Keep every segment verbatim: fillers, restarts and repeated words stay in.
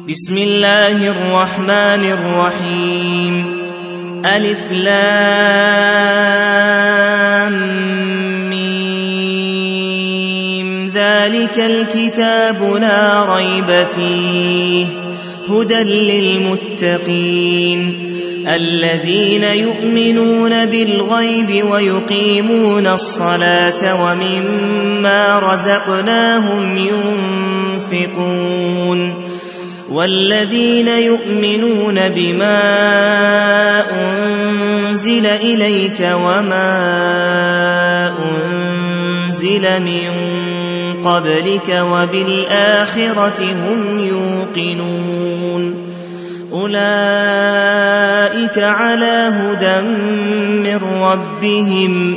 بسم الله الرحمن الرحيم. ألف لام ميم. ذلك الكتاب لا ريب فيه هدى للمتقين الذين يؤمنون بالغيب ويقيمون الصلاة ومما رزقناهم ينفقون والذين يؤمنون بما أنزل إليك وما أنزل من قبلك وبالآخرة هم يوقنون أولئك على هدى من ربهم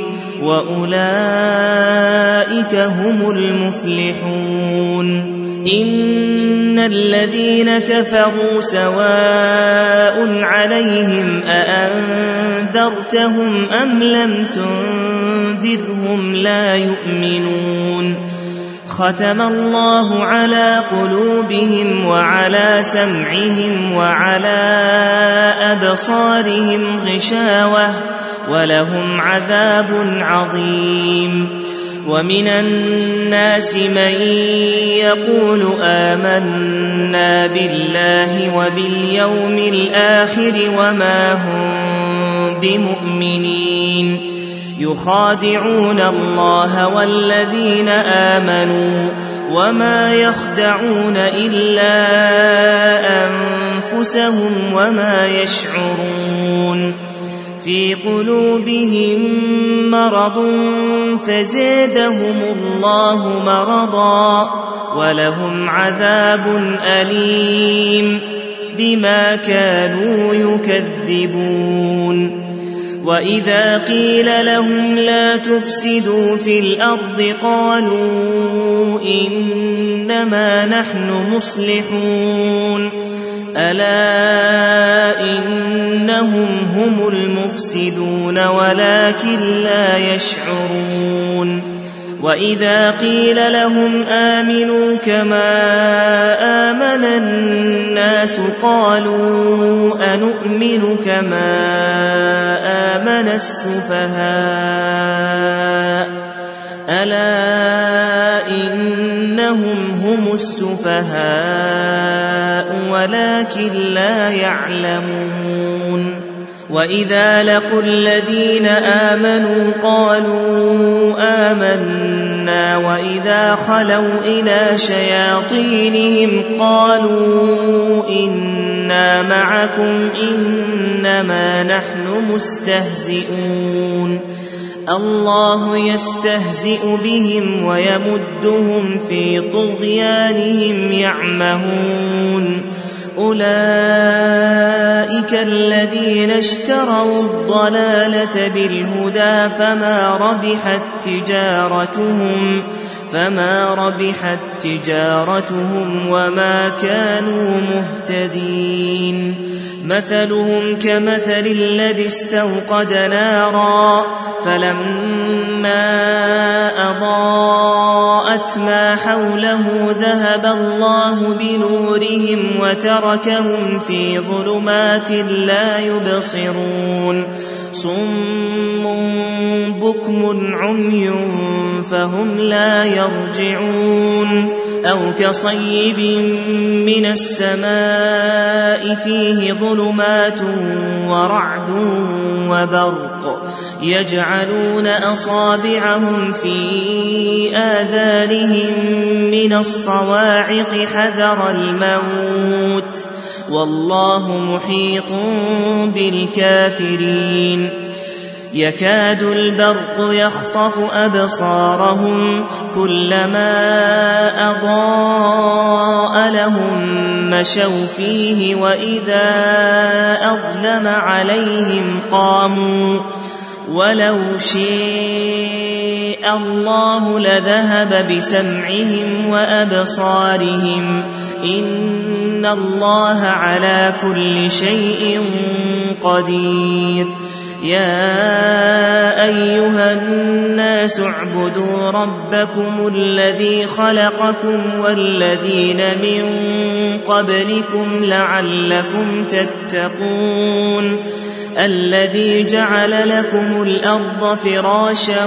وأولئك هم المفلحون. إن الذين كفروا سواء عليهم أأنذرتهم أم لم تنذرهم لا يؤمنون. ختم الله على قلوبهم وعلى سمعهم وعلى أبصارهم غشاوة ولهم عذاب عظيم. ومن الناس من يقول آمنا بالله وباليوم الآخر وما هم بمؤمنين يخادعون الله والذين آمنوا وما يخدعون إلا أنفسهم وما يشعرون. في قلوبهم مرض فزادهم الله مرضا ولهم عذاب أليم بما كانوا يكذبون. وإذا قيل لهم لا تفسدوا في الأرض قالوا إنما نحن مصلحون ألا إنهم هم المفسدون ولكن لا يشعرون. وإذا قيل لهم آمنوا كما آمن الناس قالوا أنؤمن كما آمن السفهاء ألا إنهم هم السفهاء ولكن لا يعلمون. وإذا لقوا الذين آمنوا قالوا آمنا وإذا خلوا إلى شياطينهم قالوا إنا معكم إنما نحن مستهزئون. الله يستهزئ بهم ويمدهم في طغيانهم يعمهون. أولئك الذين اشتروا الضلالة بالهدى فما ربحت تجارتهم فما ربحت تجارتهم وما كانوا مهتدين. مثلهم كمثل الذي استوقد نارا فلما أضاءت ما حوله ذهب الله بنورهم وتركهم في ظلمات لا يبصرون. صم بكم عمي فهم لا يرجعون. أو كصيب من السماء فيه ظلمات ورعد وبرق يجعلون أصابعهم في آذانهم من الصواعق حذر الموت والله محيط بالكافرين. يكاد البرق يخطف أبصارهم كلما أضاء لهم مشوا فيه وإذا أظلم عليهم قاموا ولو شاء الله لذهب بسمعهم وأبصارهم إن الله على كل شيء قدير. يا أيها الناس اعبدوا ربكم الذي خلقكم والذين من قبلكم لعلكم تتقون الذي جعل لكم الأرض فراشا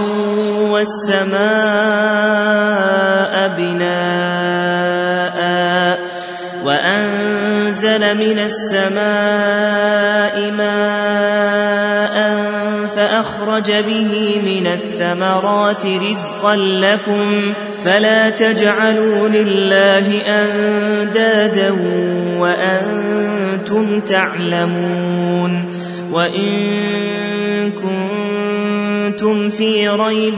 والسماء بناء وأنزل من السماء ماء فأخرج به من الثمرات رزقا لكم فلا تجعلوا لله أندادا وأنتم تعلمون وإن كنتم في ريب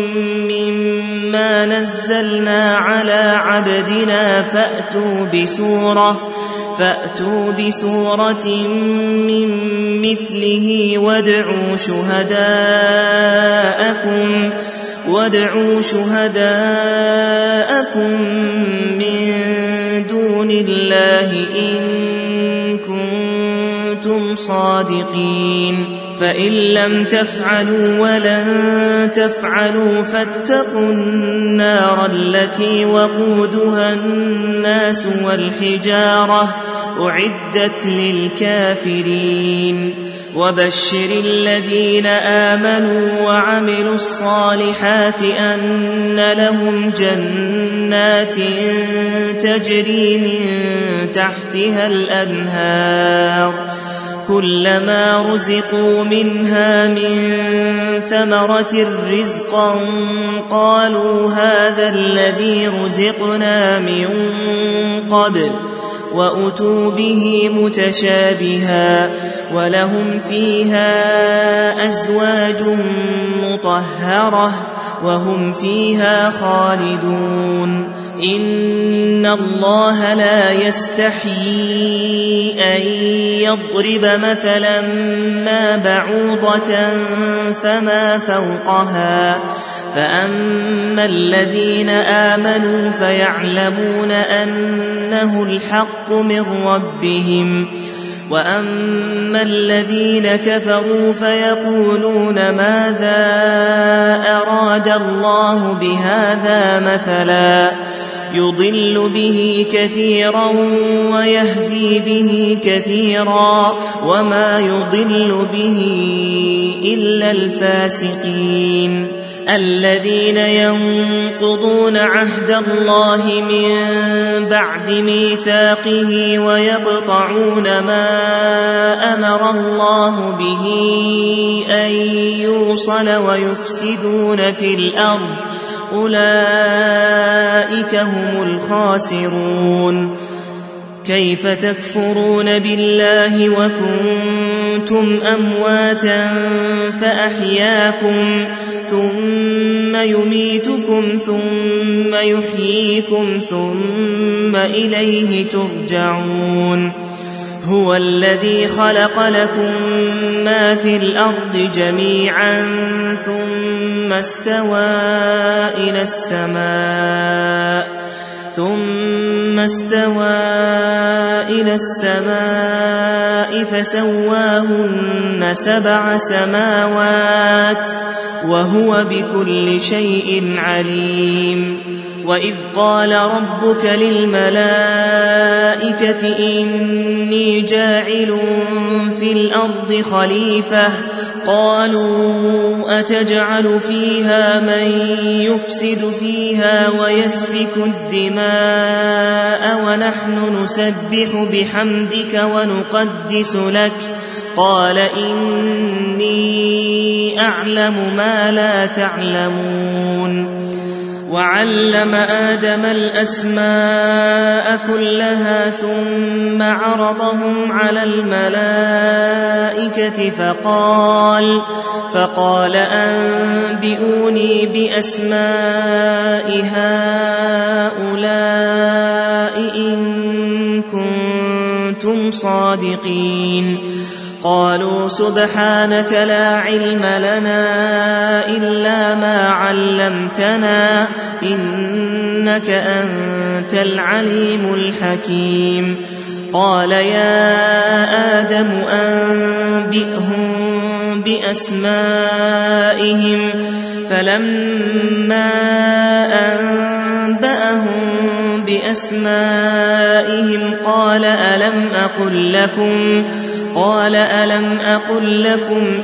مما نزلنا على عبدنا فأتوا بسورة فأتوا بسورة من مثله وادعوا شهداءكم وادعوا شهداءكم من دون الله إن كنتم صادقين فإن لم تفعلوا ولن تفعلوا فاتقوا النار التي وقودها الناس والحجارة أعدت للكافرين وبشر الذين آمنوا وعملوا الصالحات أن لهم جنات تجري من تحتها الأنهار كلما رزقوا منها من ثمرة رزقا قالوا هذا الذي رزقنا من قبل وأتوا به متشابها ولهم فيها أزواج مطهرة وهم فيها خالدون إن الله لا يستحيي أن يضرب مثلا ما بعوضة فما فوقها فأما الذين آمنوا فيعلمون أنه الحق من ربهم وأما الذين كفروا فيقولون ماذا أراد الله بهذا مثلا يضل به كثيرا ويهدي به كثيرا وما يضل به إلا الفاسقين الذين ينقضون عهد الله من بعد ميثاقه ويقطعون ما أمر الله به أن يوصل ويفسدون في الأرض أولئك هم الخاسرون كيف تكفرون بالله وكنتم أمواتا فأحياكم ثم يميتكم ثم يحييكم ثم إليه ترجعون هو الذي خلق لكم ما في الأرض جميعا ثم استوى إلى السماء ثم استوى إلى السماء فسواهن سبع سماوات وهو بكل شيء عليم وإذ قال ربك للملائكة إني جاعل في الأرض خليفة قالوا أتجعل فيها من يفسد فيها ويسفك الدماء ونحن نسبح بحمدك ونقدس لك قال إني أعلم ما لا تعلمون وعلم آدم الأسماء كلها ثم عرضهم على الملائكة فقال فقال أنبئوني بأسماء هؤلاء إن كنتم صادقين قالوا سبحانك لا علم لنا إلا ما علمتنا إنك أنت العليم الحكيم قال يا آدم أنبئهم بأسمائهم فلما أنبأهم بأسمائهم قال ألم أقل لكم قال ألم أقل لكم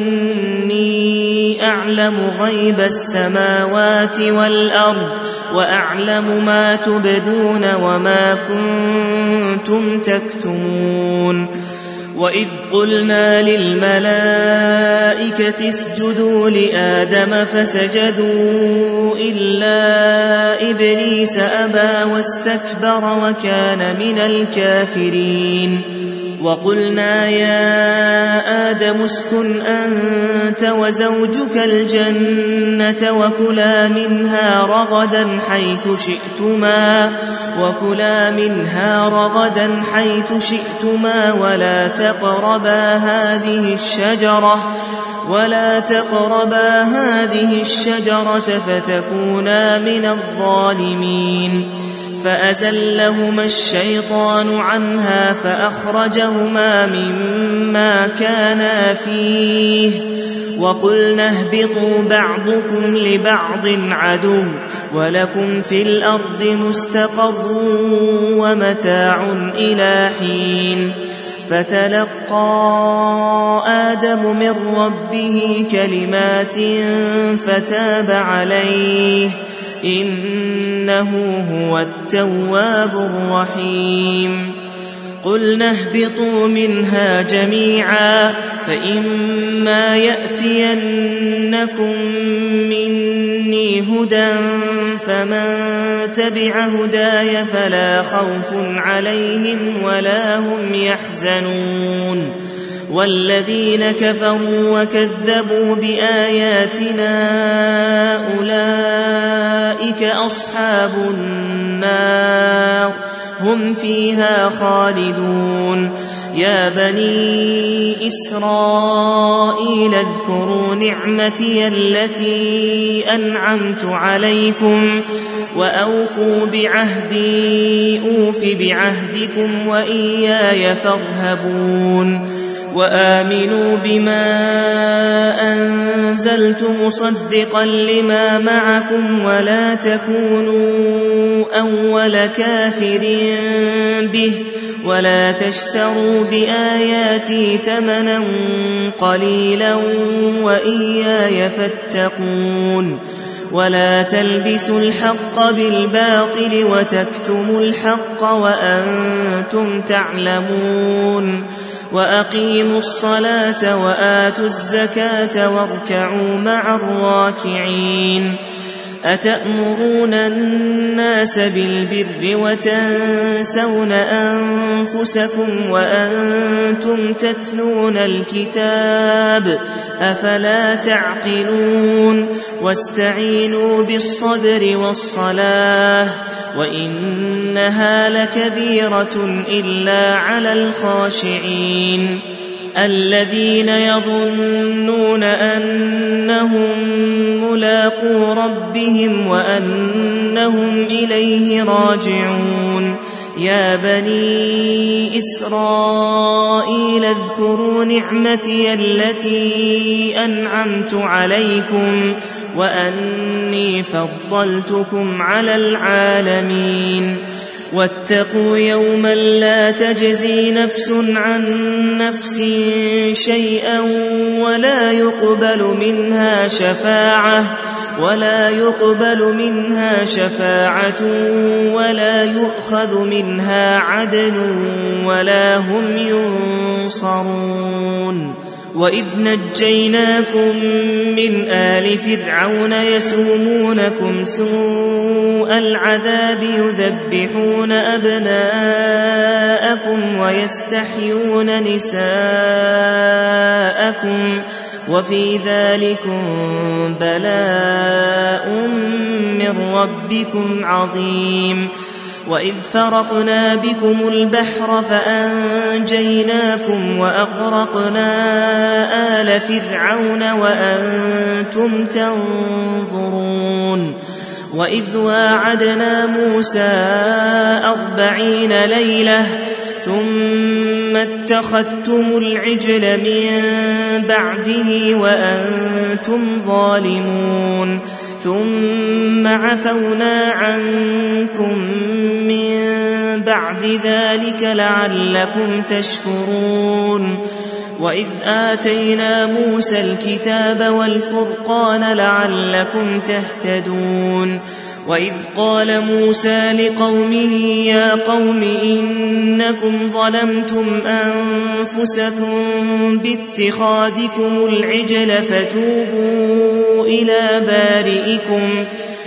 إني أعلم غيب السماوات والأرض وأعلم ما تبدون وما كنتم تكتمون وإذ قلنا للملائكة اسجدوا لآدم فسجدوا إلا إبليس أبى واستكبر وكان من الكافرين وقلنا يا آدم اسكن أنت وزوجك الجنة وكلا منها رغدا حيث شئتما وكلا منها رغدا حيث شئتما ولا تقربا هذه الشجرة ولا تقربا هذه الشجرة فتكونا من الظالمين فأزلهما الشيطان عنها فأخرجهما مما كانا فيه وقلنا اهبطوا بعضكم لبعض عدو ولكم في الأرض مستقر ومتاع إلى حين فتلقى آدم من ربه كلمات فتاب عليه إنه هو التواب الرحيم قلنا اهبطوا منها جميعا فإما يأتينكم مني هدى فمن تبع هداي فلا خوف عليهم ولا هم يحزنون والذين كفروا وكذبوا بآياتنا أولئك أصحاب النار هم فيها خالدون يا بني إسرائيل اذكروا نعمتي التي أنعمت عليكم وأوفوا بعهدي أوف بعهدكم وإياي فارهبون وآمنوا بما أنزلت مصدقا لما معكم ولا تكونوا أول كافر به ولا تشتروا بآياتي ثمنا قليلا وإياي فاتقون ولا تلبسوا الحق بالباطل وتكتموا الحق وأنتم تعلمون وأقيموا الصلاة وآتوا الزكاة واركعوا مع الراكعين أتأمرون الناس بالبر وتنسون أنفسكم وأنتم تتلون الكتاب أفلا تعقلون واستعينوا بالصبر والصلاة وإنها لكبيرة إلا على الخاشعين الذين يظنون أنهم ملاقو ربهم وأنهم إليه راجعون يا بني إسرائيل اذكروا نعمتي التي أنعمت عليكم وأني فضلتكم على العالمين واتقوا يوما لا تجزي نفس عن نفس شيئا ولا يقبل منها شفاعة ولا يقبل منها شفاعة ولا يؤخذ منها عدل ولا هم ينصرون وإذ نجيناكم من آل فرعون يسومونكم سوء العذاب يذبحون أبناءكم ويستحيون نساءكم وفي ذلكم بلاء من ربكم عظيم وإذ فرقنا بكم البحر فأنجيناكم وأغرقنا آل فرعون وأنتم تنظرون وإذ واعدنا موسى أربعين ليلة ثم اتخذتم العجل من بعده وأنتم ظالمون ثم عفونا عنكم من بعد ذلك لعلكم تشكرون وإذ آتينا موسى الكتاب والفرقان لعلكم تهتدون وإذ قال موسى لقومه يا قوم إنكم ظلمتم أنفسكم باتخاذكم العجل فتوبوا إلى بارئكم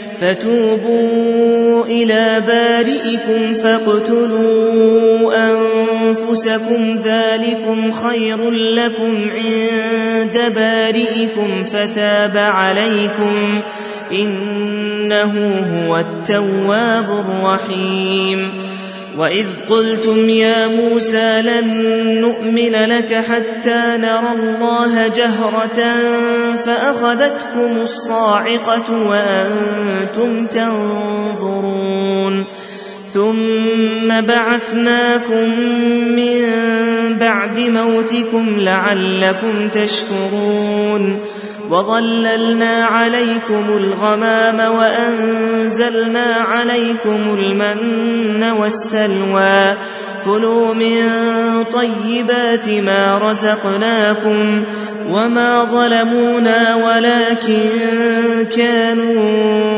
فتوبوا إلى بارئكم فاقتلوا أنفسكم ذلكم خير لكم عند بارئكم فتاب عليكم إنه هو التواب الرحيم وإذ قلتم يا موسى لن نؤمن لك حتى نرى الله جهرة فأخذتكم الصاعقة وأنتم تنظرون ثم بعثناكم من بعد موتكم لعلكم تشكرون وظللنا عليكم الغمام وأنزلنا عليكم المن والسلوى كلوا من طيبات ما رزقناكم وما ظلمونا ولكن كانوا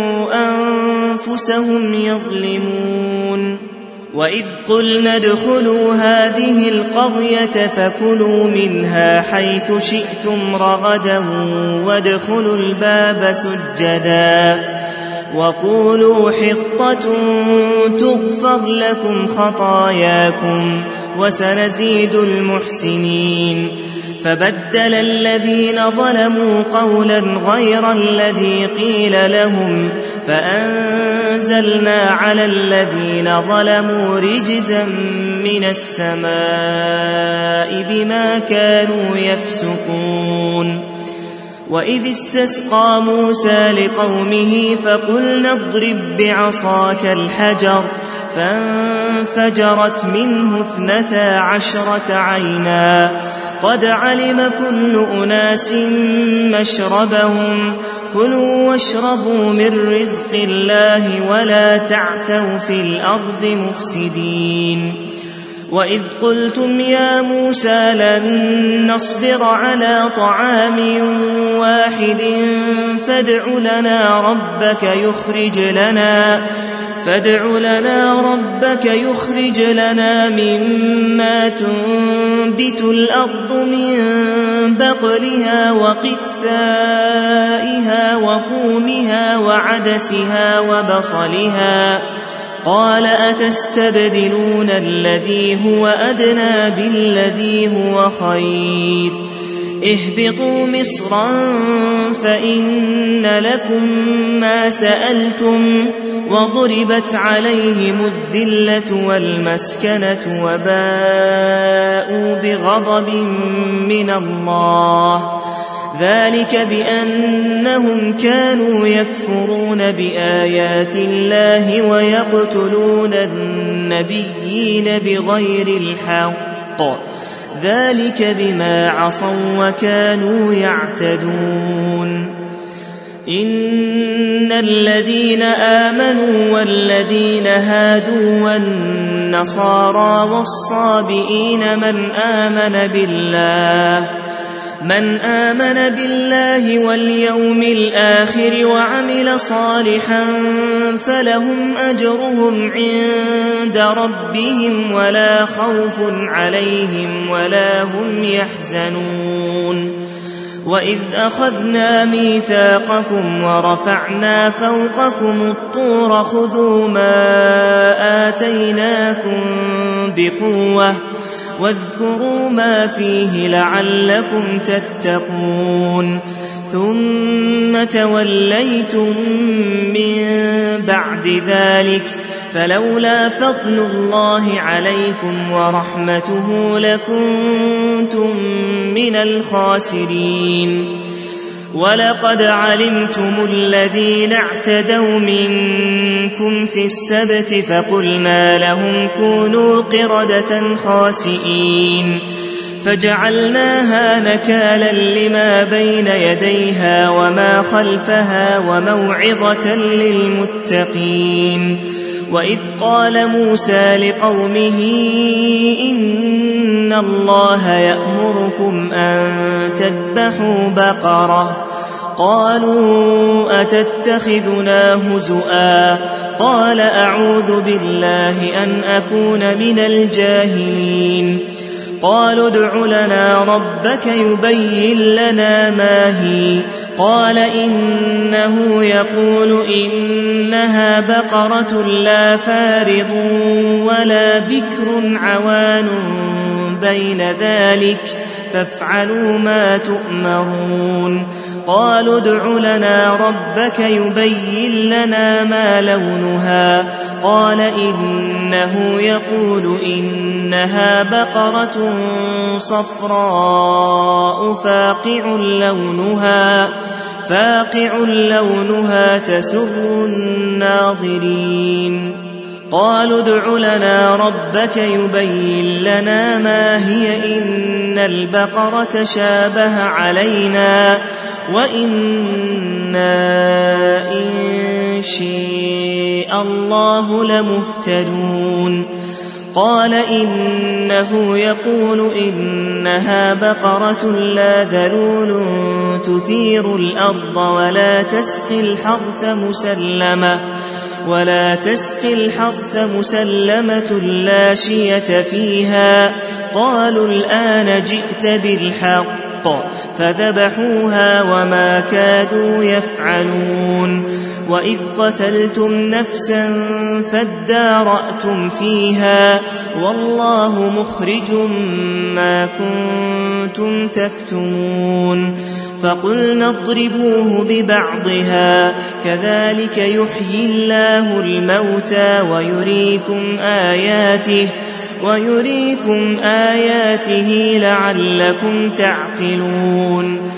أنفسهم يظلمون وإذ قلنا ادخلوا هذه القرية فكلوا منها حيث شئتم رغدا وادخلوا الباب سجدا وقولوا حطة تغفر لكم خطاياكم وسنزيد المحسنين فبدل الذين ظلموا قولا غير الذي قيل لهم فأنزلنا على الذين ظلموا رجزا من السماء بما كانوا يفسقون وإذ استسقى موسى لقومه فقلنا اضرب بعصاك الحجر فانفجرت منه اثنتا عشرة عينا قد علم كل أناس مشربهم كلوا واشربوا من رزق الله ولا تعثوا في الأرض مفسدين وإذ قلتم يا موسى لن نصبر على طعام واحد فادع لنا ربك يخرج لنا فادع لنا ربك يخرج لنا مما تنبت الأرض من بقلها وقثائها وفومها وعدسها وبصلها قال أتستبدلون الذي هو أدنى بالذي هو خير اهبطوا مصرا فإن لكم ما سألتم وضربت عليهم الذلة والمسكنة وباءوا بغضب من الله ذلك بأنهم كانوا يكفرون بآيات الله ويقتلون النبيين بغير الحق ذلك بما عصوا وكانوا يعتدون إن الذين آمنوا والذين هادوا والنصارى والصابئين من آمن بالله من آمن بالله واليوم الآخر وعمل صالحا فلهم أجرهم عند ربهم ولا خوف عليهم ولا هم يحزنون وإذ أخذنا ميثاقكم ورفعنا فوقكم الطور خذوا ما آتيناكم بقوة واذكروا ما فيه لعلكم تتقون ثم توليتم من بعد ذلك فلولا فضل الله عليكم ورحمته لكنتم من الخاسرين ولقد علمتم الذين اعتدوا منكم في السبت فقلنا لهم كونوا قردة خاسئين فجعلناها نكالا لما بين يديها وما خلفها وموعظة للمتقين. وإذ قال موسى لقومه إن الله يأمركم أن تذبحوا بقرة قالوا أتتخذنا هزؤا قال أعوذ بالله أن أكون من الجاهلين. قالوا ادع لنا ربك يبين لنا ما هي قال إنه يقول إنها بقرة لا فارض ولا بكر عوان بين ذلك فافعلوا ما تؤمرون. قالوا ادع لنا ربك يبين لنا ما لونها قال إنه يقول إنها بقرة صفراء فاقع لونها فاقع لونها تسر الناظرين. قالوا ادع لنا ربك يبين لنا ما هي إن البقرة شابه علينا وإنا إن شاء الله لمهتدون. قال إنه يقول إنها بقرة لا ذلول تثير الأرض ولا تسقي الحرث مسلمة ولا تسقي الحرث مسلمة لا شية فيها. قالوا الآن جئت بالحق فذبحوها وما كادوا يفعلون. وإذ قتلتم نفسا فادارأتم فيها والله مخرج ما كنتم تكتمون. فقلنا اضربوه ببعضها كذلك يحيي الله الموتى ويريكم آياته ويريكم آياته لعلكم تعقلون.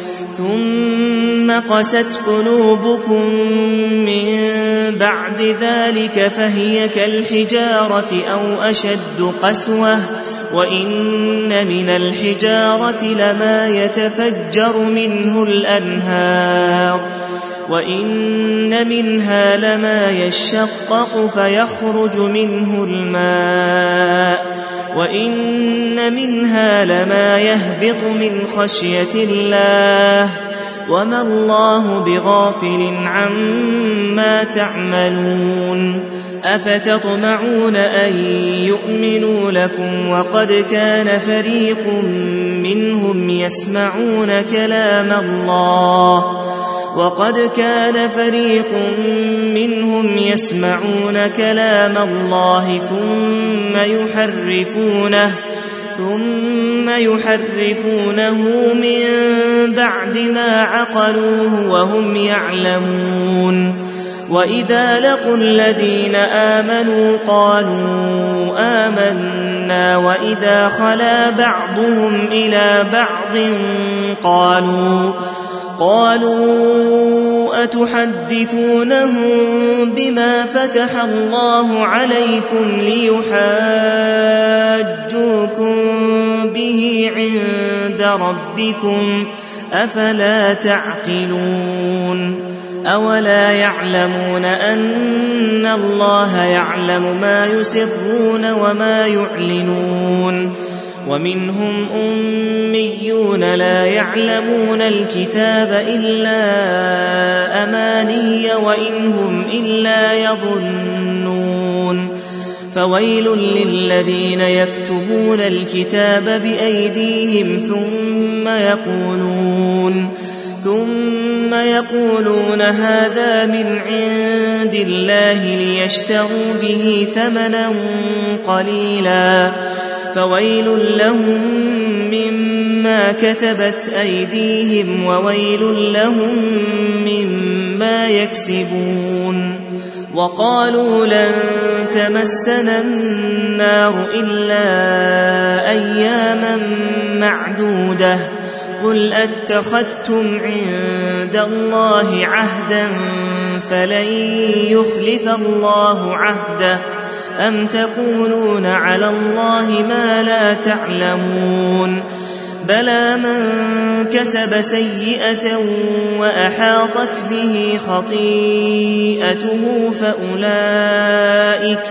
ثم قست قلوبكم من بعد ذلك فهي كالحجارة أو أشد قسوة وإن من الحجارة لما يتفجر منه الأنهار وإن منها لما يشقق فيخرج منه الماء وإن منها لما يهبط من خشية الله وما الله بغافل عما تعملون. أفتطمعون أن يؤمنوا لكم وقد كان فريق منهم يسمعون كلام الله وقد كان فريق منهم يسمعون كلام الله ثم يحرفونه ثم يحرفونه من بعد ما عقلوه وهم يعلمون. وإذا لقوا الذين آمنوا قالوا آمنا وإذا خلا بعضهم إلى بعض قالوا قالوا أتحدثونهم بما فتح الله عليكم ليحاجوكم به عند ربكم أفلا تعقلون. أولا يعلمون أن الله يعلم ما يسرون وما يعلنون. ومنهم أميون لا يعلمون الكتاب إلا أماني وإن هم إلا يظنون. فويل للذين يكتبون الكتاب بأيديهم ثم يقولون ثم يقولون هذا من عند الله ليشتروا به ثمنا قليلا فويل لهم مما كتبت أيديهم وويل لهم مما يكسبون. وقالوا لن تمسنا النار إلا أياما معدودة قل أتخذتم عند الله عهدا فلن يخلف الله عهده أم تقولون على الله ما لا تعلمون بلى من كسب سيئة وأحاطت به خطيئته فأولئك,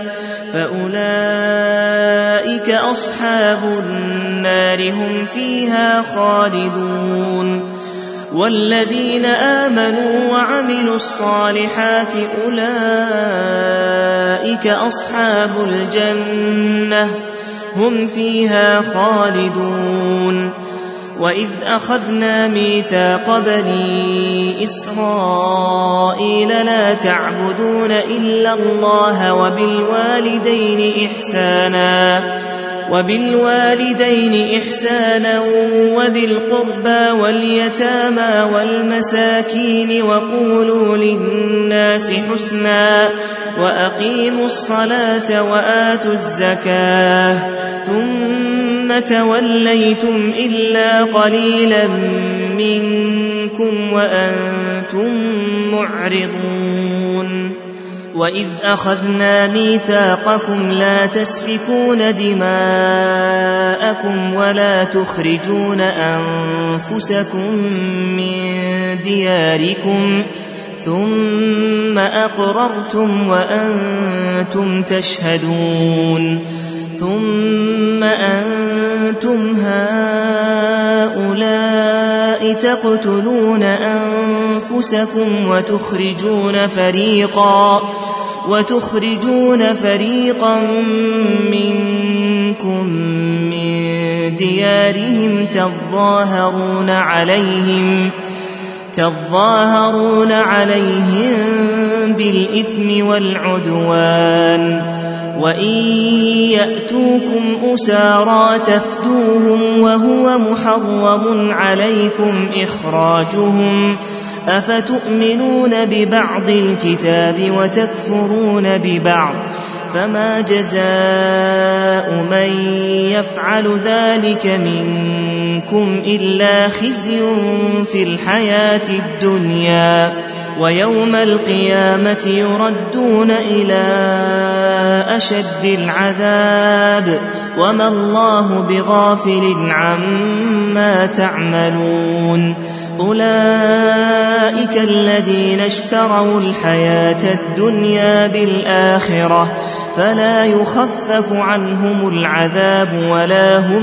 فأولئك أصحاب النار هم فيها خالدون والذين آمنوا وعملوا الصالحات أولئك أصحاب الجنة هم فيها خالدون وإذ أخذنا ميثاق بني إسرائيل لا تعبدون إلا الله وبالوالدين إحسانا وبالوالدين إحسانا وذي القربى واليتامى والمساكين وقولوا للناس حسنا وأقيموا الصلاة وآتوا الزكاة ثم توليتم إلا قليلا منكم وأنتم معرضون وإذ أخذنا ميثاقكم لا تسفكون دماءكم ولا تخرجون أنفسكم من دياركم ثم أقررتم وأنتم تشهدون ثم أنتم هؤلاء تقتلون أنفسكم وتخرجون فريقا وتخرجون فريقا منكم من ديارهم تظاهرون عليهم تظاهرون عليهم بالإثم والعدوان وإن يأتوكم أسارى تفدوهم وهو محرم عليكم إخراجهم أفتؤمنون ببعض الكتاب وتكفرون ببعض فما جزاء من يفعل ذلك منكم إلا خزي في الحياة الدنيا ويوم القيامة يردون إلى أشد العذاب وما الله بغافل عما تعملون أولئك الذين اشتروا الحياة الدنيا بالآخرة فلا يخفف عنهم العذاب ولا هم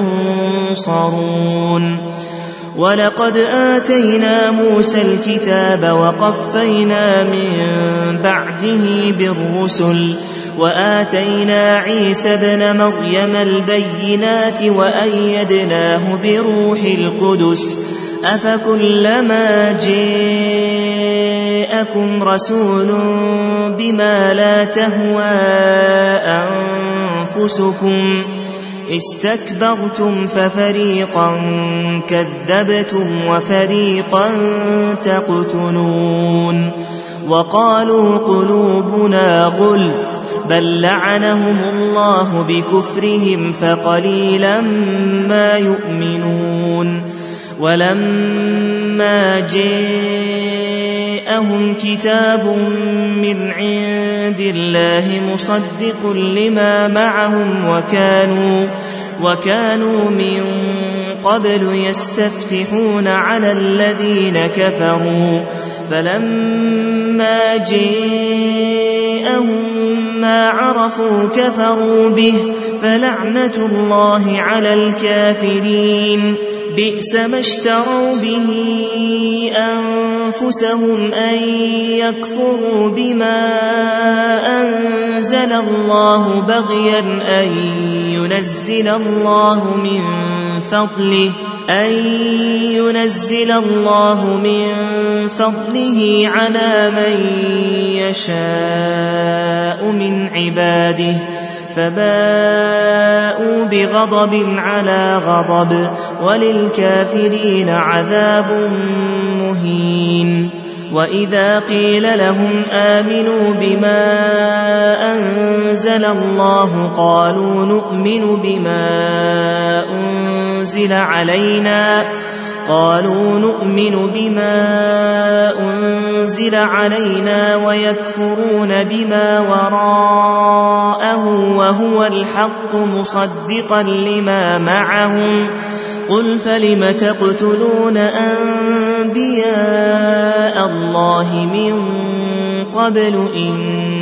ينصرون ولقد آتينا موسى الكتاب وقفينا من بعده بالرسل وآتينا عيسى ابن مريم البينات وأيدناه بروح القدس أفكلما جاءكم رسول بما لا تهوى أنفسكم استكبرتم ففريقا كذبتم وفريقا تقتلون وقالوا قلوبنا غلف بل لعنهم الله بكفرهم فقليلا ما يؤمنون ولما جاءهم كتاب من عند الله مصدق لما معهم وكانوا وكانوا من قبل يستفتحون على الذين كفروا فلما جاءهم ما عرفوا كفروا به فلعنة الله على الكافرين بئس ما اشتروا به أنفسهم أن يكفروا بما أنزل الله بغيا أن ينزل الله من فضله أن ينزل الله من فضله على من يشاء من عباده فباءوا بغضب على غضب وللكافرين عذاب مهين وإذا قيل لهم آمنوا بما أنزل الله قالوا نؤمن بما أنزل علينا قالوا نؤمن بما أنزل علينا ويكفرون بما وراءه وهو الحق مصدقا لما معهم قل فلم تقتلون أنبياء الله من قبل إن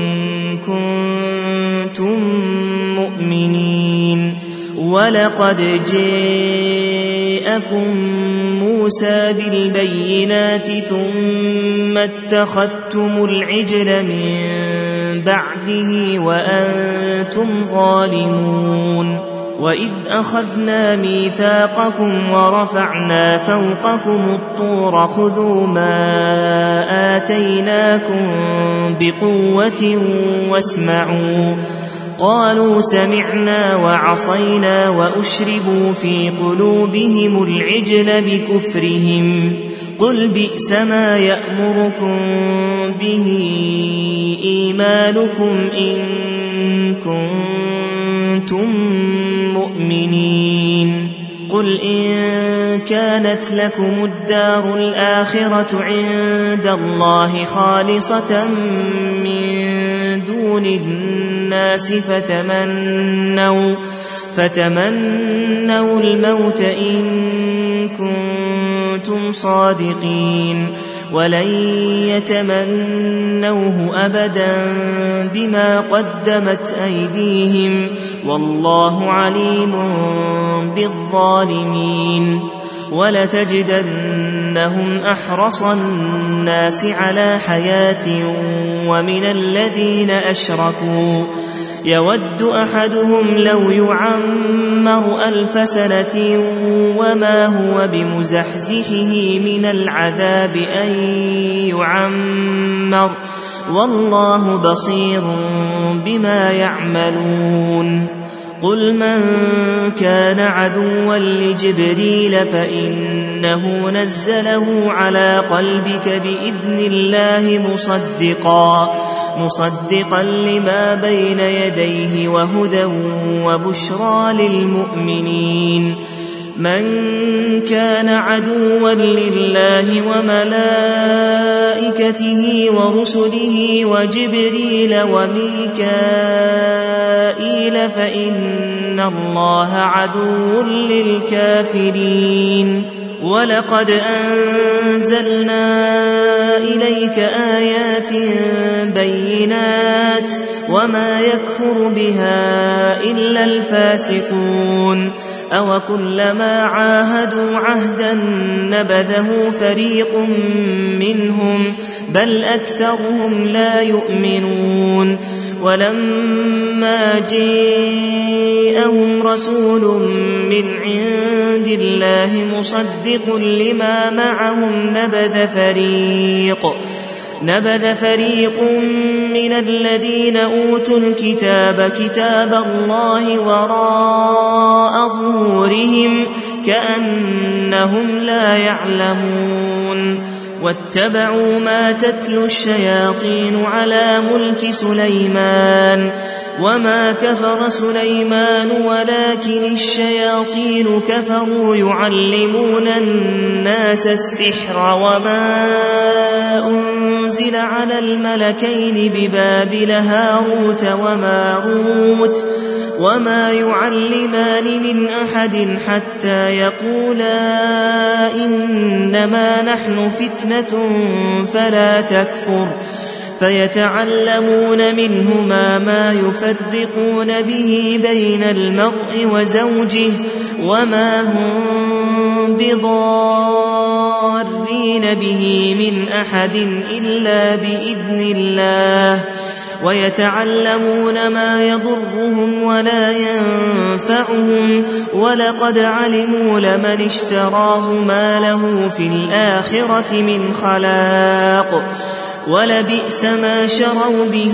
كنتم مؤمنين ولقد جاءكم موسى بالبينات ثم اتخذتم العجل من بعده وأنتم ظالمون وإذ أخذنا ميثاقكم ورفعنا فوقكم الطور خذوا ما آتيناكم بقوة واسمعوا قالوا سمعنا وعصينا وأشربوا في قلوبهم العجل بكفرهم قل بئس ما يأمركم به إيمانكم إن كنتم مؤمنين قل إن كانت لكم الدار الآخرة عند الله خالصة من دون الناس فتمنوا, فتمنوا الموت إن كنتم صادقين ولن يتمنوه أبدا بما قدمت أيديهم والله عليم بالظالمين ولتجدنهم أحرص الناس على حياة ومن الذين أشركوا يود أحدهم لو يعمر ألف سنة وما هو بمزحزحه من العذاب أن يعمر والله بصير بما يعملون قل من كان عدوا لجبريل فإنه نزله على قلبك بإذن الله مصدقا مصدقا لما بين يديه وهدى وبشرى للمؤمنين من كان عدوا لله وملائكته ورسله وجبريل وميكائيل فإن الله عدو للكافرين ولقد أنزلنا إليك آيات بينات وما يكفر بها إلا الفاسقون أو كلما عاهدوا عهدا نبذه فريق منهم بل أكثرهم لا يؤمنون ولما جاءهم رسول من عند الله مصدق لما معهم نبذ فريق نبذ فريق من الذين أوتوا الكتاب كتاب الله وراء ظهورهم كأنهم لا يعلمون واتبعوا ما تتلو الشياطين على ملك سليمان وما كفر سليمان ولكن الشياطين كفروا يعلمون الناس السحر وما أنزل على الملكين ببابل هاروت وماروت وما يعلمان من أحد حتى يقولا إنما نحن فتنة فلا تكفر فيتعلمون منهما ما يفرقون به بين المرء وزوجه وما هم بضارين به من أحد إلا بإذن الله ويتعلمون ما يضرهم ولا ينفعهم ولقد علموا لمن اشتراه ما له في الآخرة من خلاق ولبئس ما شروا به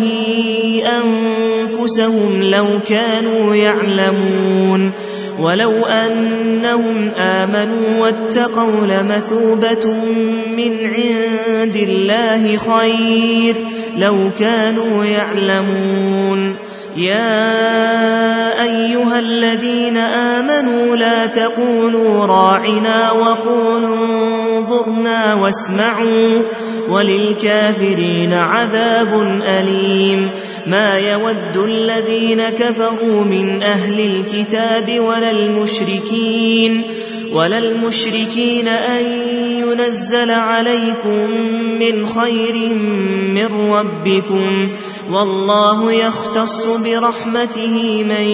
أنفسهم لو كانوا يعلمون ولو أنهم آمنوا واتقوا لمثوبة من عند الله خير لو كانوا يعلمون يا أيها الذين آمنوا لا تقولوا راعنا وقولوا انظرنا واسمعوا وللكافرين عذاب أليم. ما يود الذين كفروا من أهل الكتاب ولا المشركين ولا المشركين أن ينزل عليكم من خير من ربكم والله يختص برحمته من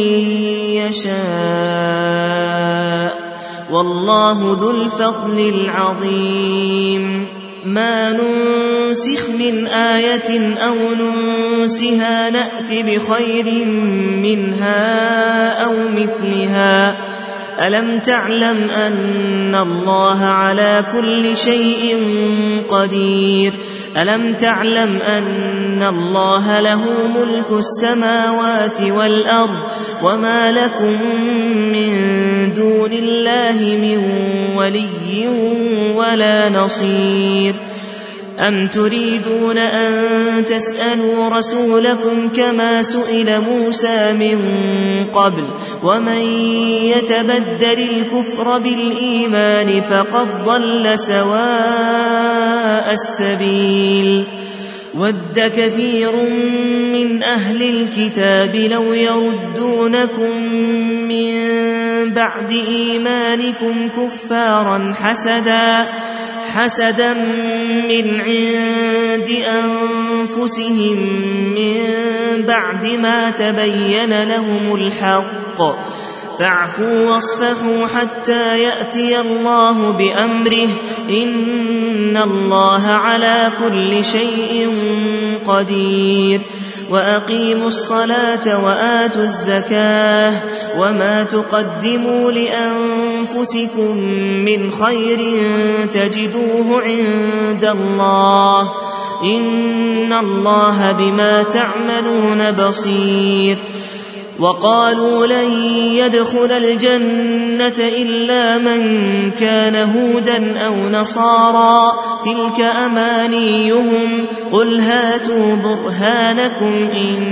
يشاء والله ذو الفضل العظيم. ما ننسخ من آية أو ننسها نأت بخير منها أو مثلها. ألم تعلم أن الله على كل شيء قدير؟ ألم تعلم أن الله له ملك السماوات والأرض وما لكم من دون الله من ولي ولا نصير؟ أم تريدون أن تسألوا رسولكم كما سئل موسى من قبل ومن يتبدل الكفر بالإيمان فقد ضل سواء السبيل. ود كثير من أهل الكتاب لو يردونكم من بعد إيمانكم كفارا حسدا حسدا من عند أنفسهم من بعد ما تبين لهم الحق فاعفوا واصفحوا حتى يأتي الله بأمره إن الله على كل شيء قدير. وأقيموا الصلاة وآتوا الزكاة وما تقدموا لأنفسكم من خير تجدوه عند الله إن الله بما تعملون بصير. وقالوا لن يدخل الجنة إلا من كان هودا أو نصارى تلك أمانيهم قل هاتوا برهانكم إن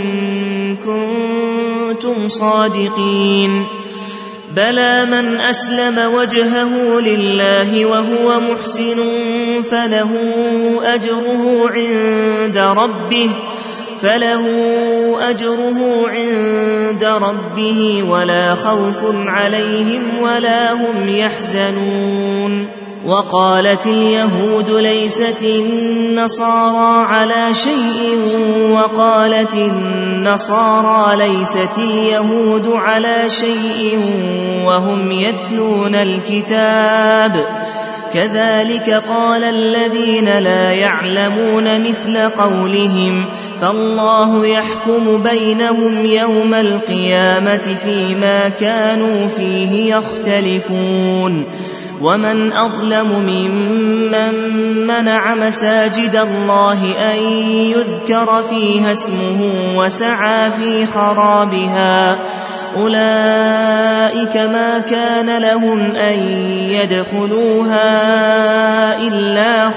كنتم صادقين. بلى من أسلم وجهه لله وهو محسن فله أجره عند ربه فله أجره عند ربه ولا خوف عليهم ولا هم يحزنون. وقالت اليهود ليست النصارى على شيء وقالت النصارى ليست اليهود على شيء وهم يتلون الكتاب كذلك قال الذين لا يعلمون مثل قولهم فالله يحكم بينهم يوم القيامة فيما كانوا فيه يختلفون. ومن أظلم ممن منع مساجد الله أن يذكر فيها اسمه وسعى في خرابها أولئك ما كان لهم أن يدخلوها إلا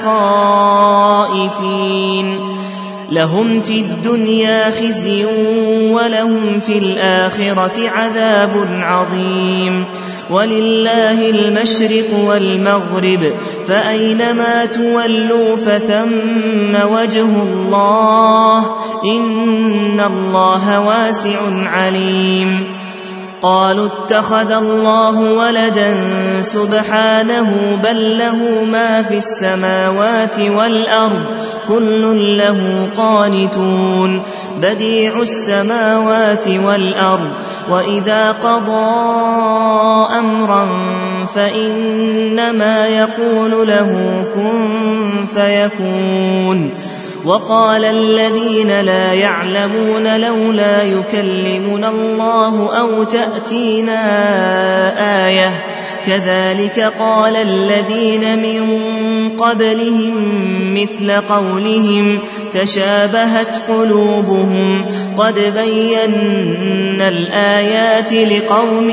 خائفين لهم في الدنيا خزي ولهم في الآخرة عذاب عظيم. ولله المشرق والمغرب فأينما تولوا فثم وجه الله إن الله واسع عليم. قالوا اتخذ الله ولدا سبحانه بل له ما في السماوات والأرض كل له قانتون بديع السماوات والأرض وإذا قضى أمرا فإنما يقول له كن فيكون. وقال الذين لا يعلمون لولا يكلمنا الله أو تأتينا آية كذلك قال الذين من قبلهم مثل قولهم تشابهت قلوبهم قد بينا الآيات لقوم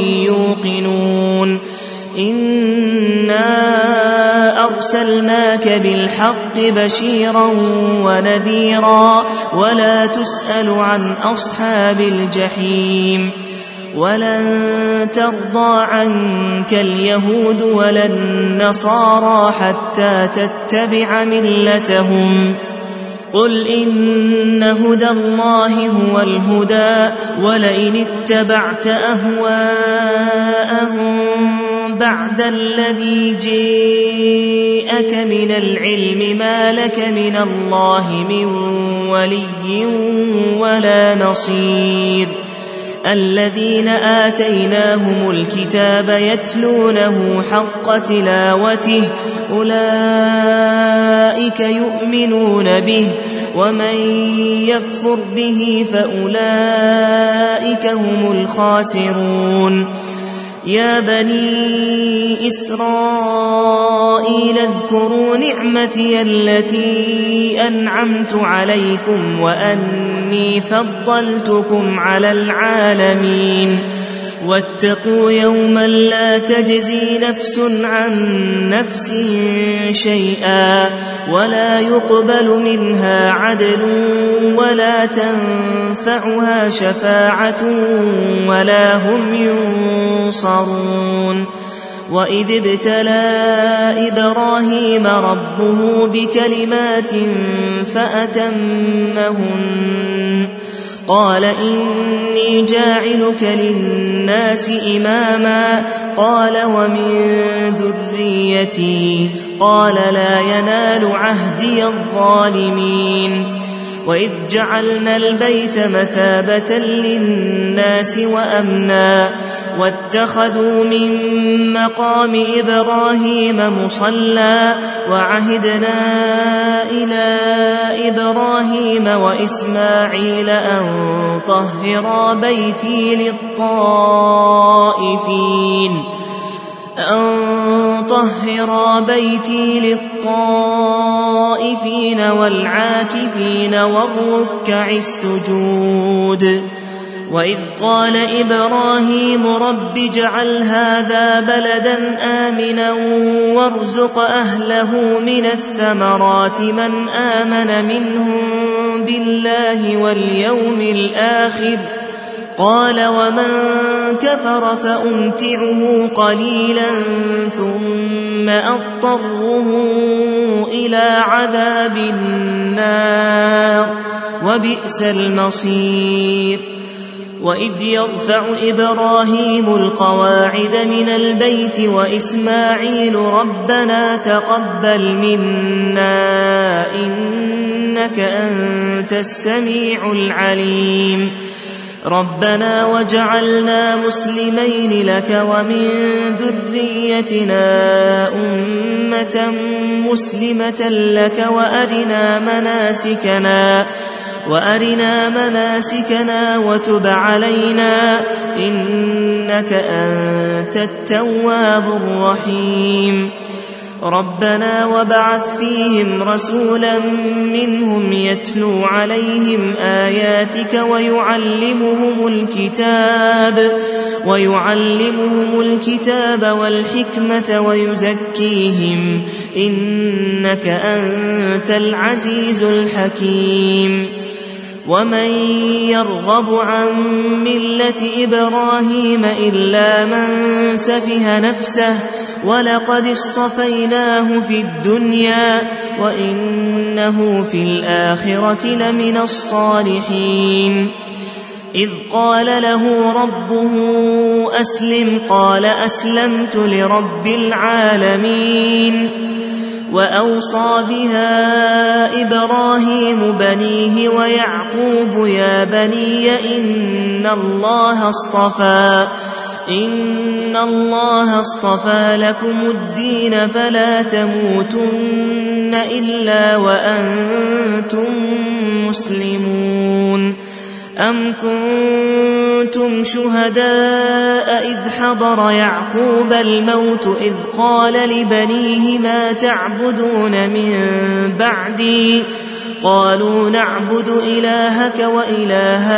يوقنون. إنا أرسلناك بالحق بشيرا ونذيرا ولا تسأل عن أصحاب الجحيم ولن ترضى عنك اليهود ولا النصارى حتى تتبع ملتهم قل إن هدى الله هو الهدى ولئن اتبعت أهواءهم بعد الذي جاءك من العلم ما لك من الله من ولي ولا نصير الذين آتيناهم الكتاب يتلونه حق تلاوته أولئك يؤمنون به ومن يكفر به فأولئك هم الخاسرون يا بني إسرائيل اذكروا نعمتي التي أنعمت عليكم وأني فضلتكم على العالمين واتقوا يوما لا تجزي نفس عن نفس شيئا ولا يقبل منها عدل ولا تنفعها شفاعة ولا هم ينصرون وإذ ابتلى إبراهيم ربه بكلمات فأتمهن قال إني جاعلك للناس إماما قال ومن ذريتي قال لا ينال عهدي الظالمين وإذ جعلنا البيت مثابة للناس وأمنا واتخذوا من مقام إبراهيم مصلى وعهدنا إلى إبراهيم وإسماعيل أن طهرا بيتي للطائفين أن طهرا بيتي للطائفين والعاكفين والركع السجود وإذ قال إبراهيم رب اجعل هذا بلدا آمنا وارزق أهله من الثمرات من آمن منهم بالله واليوم الآخر قال ومن كفر فأمتعه قليلا ثم أضطره إلى عذاب النار وبئس المصير وإذ يرفع إبراهيم القواعد من البيت وإسماعيل ربنا تقبل منا إنك أنت السميع العليم ربنا وجعلنا مسلمين لك ومن ذريتنا أمة مسلمة لك وأرنا مناسكنا وأرنا مناسكنا وتب علينا إنك أنت التواب الرحيم ربنا وابعث فيهم رسولا منهم يتلو عليهم آياتك ويعلمهم الكتاب ويعلمهم الكتاب والحكمة ويزكيهم إنك أنت العزيز الحكيم ومن يرغب عن ملة إبراهيم إلا من سفه نفسه ولقد اصطفيناه في الدنيا وإنه في الآخرة لمن الصالحين إذ قال له ربه أسلم قال أسلمت لرب العالمين وأوصى بها إبراهيم بنيه ويعقوب يا بني إن الله اصطفى إن الله اصطفى لكم الدين فلا تموتن إلا وأنتم مسلمون أم كنتم شهداء إذ حضر يعقوب الموت إذ قال لبنيه ما تعبدون من بعدي قالوا نعبد إلهك وإله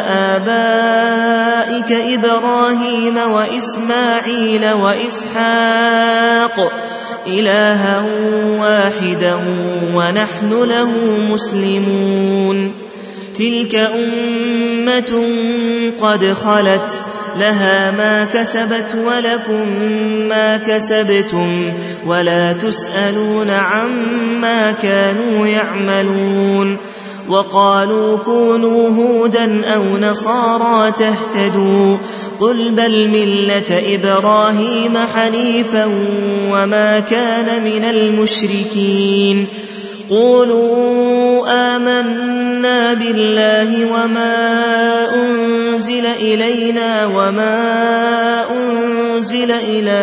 آبائك إبراهيم وإسماعيل وإسحاق إلها واحدا ونحن له مسلمون تلك أمة قد خلت لها ما كسبت ولكم ما كسبتم ولا تسألون عما كانوا يعملون وقالوا كونوا هودا أو نصارى تهتدوا قل بل ملة إبراهيم حنيفا وما كان من المشركين قولوا آمنا بالله وما أنزل إلينا وما أنزل إلى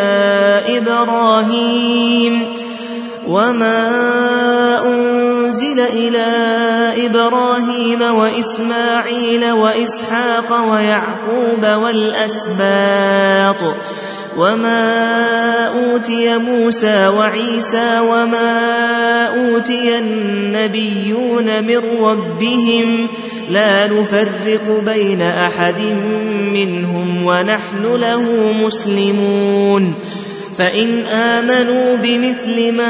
إبراهيم وما أنزل إلى إبراهيم وإسماعيل وإسحاق ويعقوب والأسباط وما أوتي موسى وعيسى وما أوتي النبيون من ربهم لا نفرق بين أحد منهم ونحن له مسلمون فإن آمنوا بمثل ما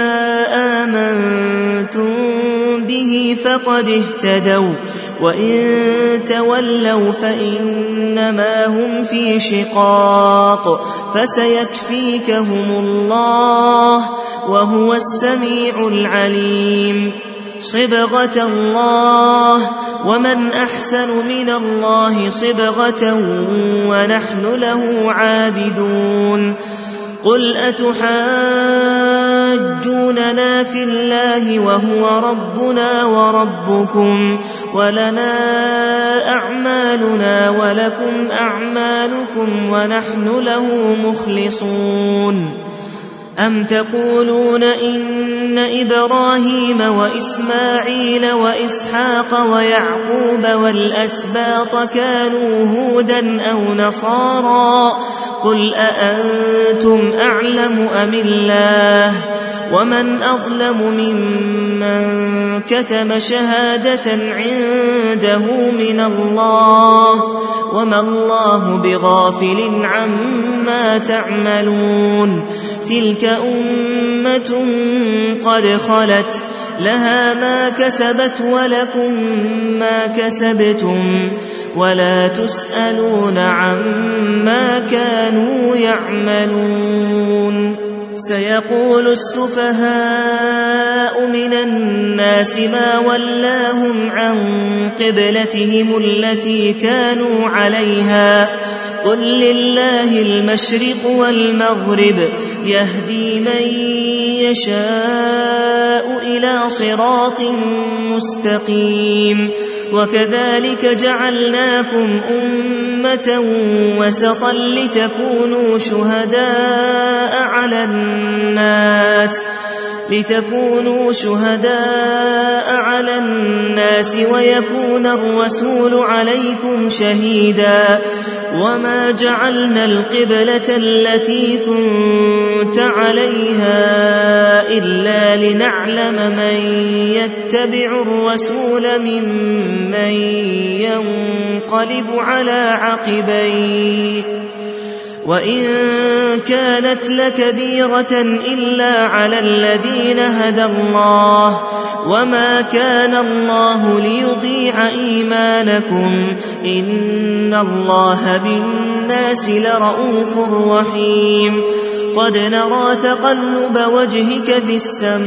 آمنتم به فقد اهتدوا وإن تولوا فإنما هم في شقاق فسيكفيكهم الله وهو السميع العليم صبغة الله ومن أحسن من الله صبغة ونحن له عابدون قل أتحاجوننا في الله وهو ربنا وربكم ولنا أعمالنا ولكم أعمالكم ونحن له مخلصون أم تقولون إن إبراهيم وإسماعيل وإسحاق ويعقوب والأسباط كانوا هودا أو نصارى قل أأنتم أعلم أم الله ومن أظلم ممن كتم شهادة عنده من الله وما الله بغافل عما تعملون تلك أمة قد خلت لها ما كسبت ولكم ما كسبتم ولا تسألون عما كانوا يعملون سيقول السفهاء من الناس ما ولاهم عن قبلتهم التي كانوا عليها قل لله المشرق والمغرب يهدي من يشاء إلى صراط مستقيم وكذلك جعلناكم أمة وسطا لتكونوا شهداء على الناس لتكونوا شهداء على الناس ويكون الرسول عليكم شهيدا وما جعلنا القبلة التي كنت عليها إلا لنعلم من يتبع الرسول ممن ينقلب على عقبيه وإن كانت لكبيرة إلا على الذين هدى الله وما كان الله ليضيع إيمانكم إن الله بالناس لرؤوف رحيم قد نرى تقلب وجهك في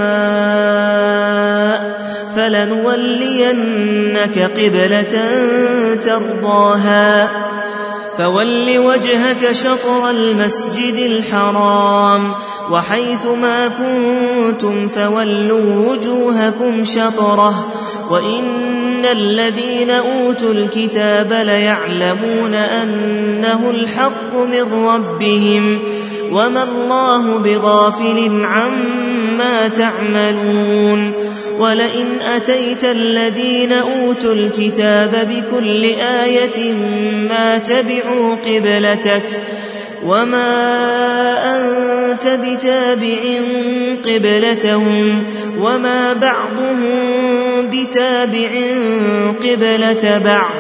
السماء فلنولينك قبلة ترضاها فول وجهك شطر المسجد الحرام وحيث ما كنتم فولوا وجوهكم شطره وإن الذين أوتوا الكتاب ليعلمون أنه الحق من ربهم وما الله بغافل عما تعملون ولئن أتيت الذين أوتوا الكتاب بكل آية ما تبعوا قبلتك وما أنت بتابع قبلتهم وما بعضهم بتابع قبلة بعض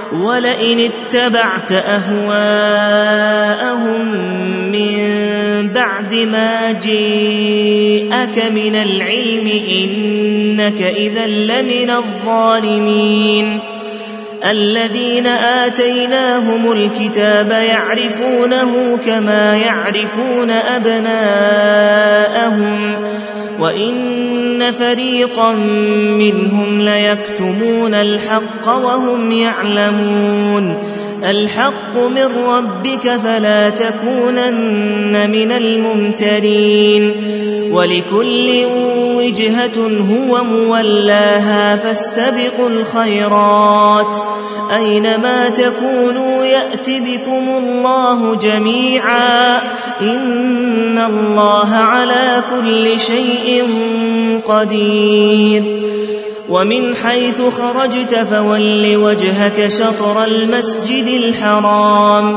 ولئن اتبعت أهواءهم من بعد ما جاءك من العلم إنك إذا لمن الظالمين. الذين آتيناهم الكتاب يعرفونه كما يعرفون أبناءهم وإن فريقا منهم ليكتمون الحق وهم يعلمون. الحق من ربك فلا تكونن من الممترين. ولكل وجهة هو مولاها فاستبقوا الخيرات أينما تكونوا يأت بكم الله جميعا إن الله على كل شيء قدير. ومن حيث خرجت فول وجهك شطر المسجد الحرام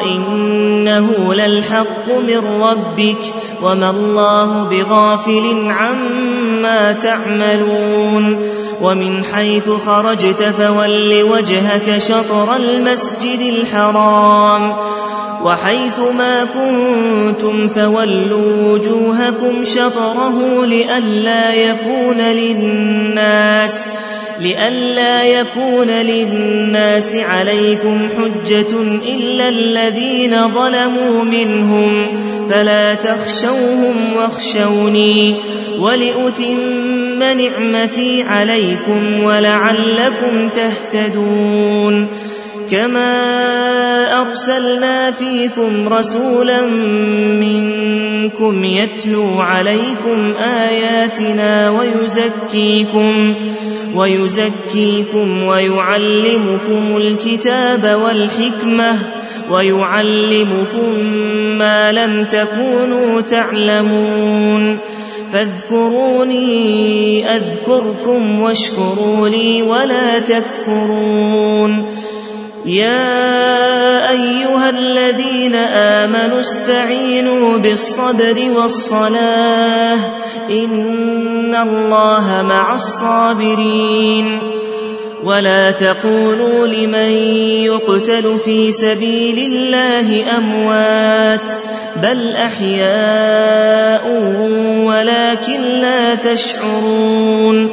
وإنه للحق من ربك وما الله بغافل عما تعملون. ومن حيث خرجت فول وجهك شطر المسجد الحرام وحيث ما كنتم فولوا وجوهكم شطره لئلا يكون للناس لئلا يكون للناس عليكم حجة إلا الذين ظلموا منهم فلا تخشوهم واخشوني ولأتم نعمتي عليكم ولعلكم تهتدون. كما أرسلنا فيكم رسولا منكم يتلو عليكم آياتنا ويزكيكم ويزكيكم ويعلمكم الكتاب والحكمة ويعلمكم ما لم تكونوا تعلمون. فاذكروني أذكركم واشكروا لي ولا تكفرون. يا أيها الذين آمنوا استعينوا بالصبر والصلاة إن الله مع الصابرين. ولا تقولوا لمن يقتل في سبيل الله أموات بل أحياء ولكن لا تشعرون.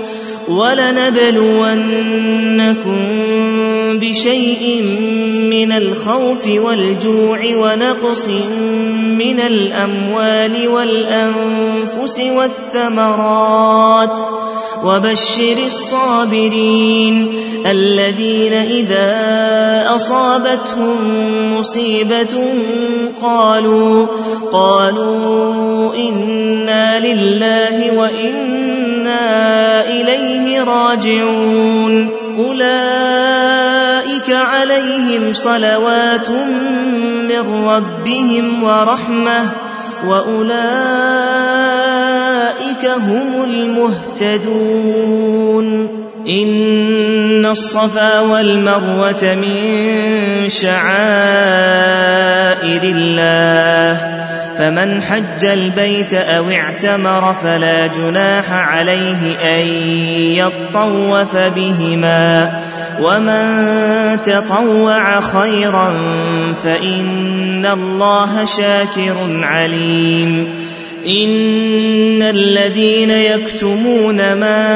ولنبلونكم بشيء من الخوف والجوع ونقص من الأموال والأنفس والثمرات وبشر الصابرين الذين إذا أصابتهم مصيبة قالوا قالوا إنا لله وإنا إليه راجعون. أولئك عليهم صلوات من ربهم ورحمة وأولئك هم المهتدون. إن الصفا والمروة من شعائر الله فمن حج البيت أو اعتمر فلا جناح عليه أن يطوف بهما ومن تطوع خيرا فإن الله شاكر عليم. إن الذين يكتمون ما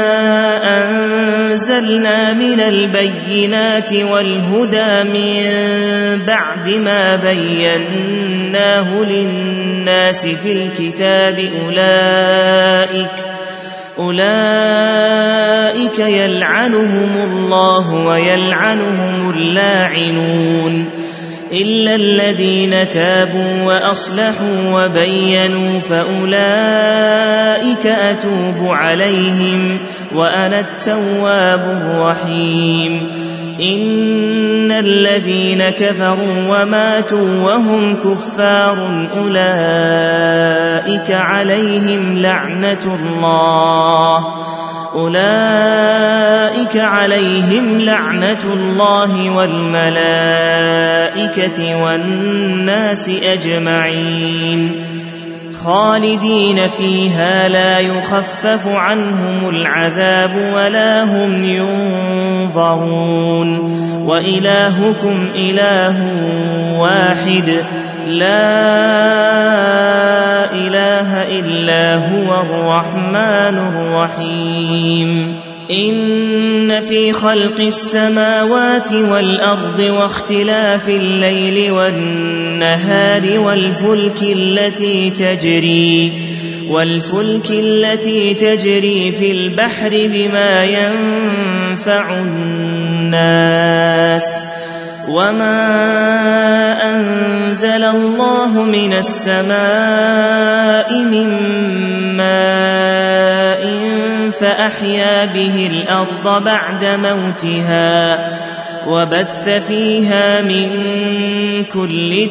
أنزلنا من البينات والهدى من بعد ما بيناه للناس في الكتاب أولئك أولئك يلعنهم الله ويلعنهم اللاعنون إلا الذين تابوا وأصلحوا وبينوا فأولئك أتوب عليهم وأنا التواب الرحيم. إن الذين كفروا وماتوا وهم كفار أولئك عليهم لعنة الله أولئك عليهم لعنة الله والملائكة والناس أجمعين خالدين فيها لا يخفف عنهم العذاب ولا هم ينظرون. وإلهكم إله واحد لا الرحمن الرحيم إن في خلق السماوات والأرض واختلاف الليل والنهار والفلك التي تجري والفلك التي تجري في البحر بما ينفع الناس وما أنزل الله من السماء من ماء فأحيا به الأرض بعد موتها وبث فيها من كل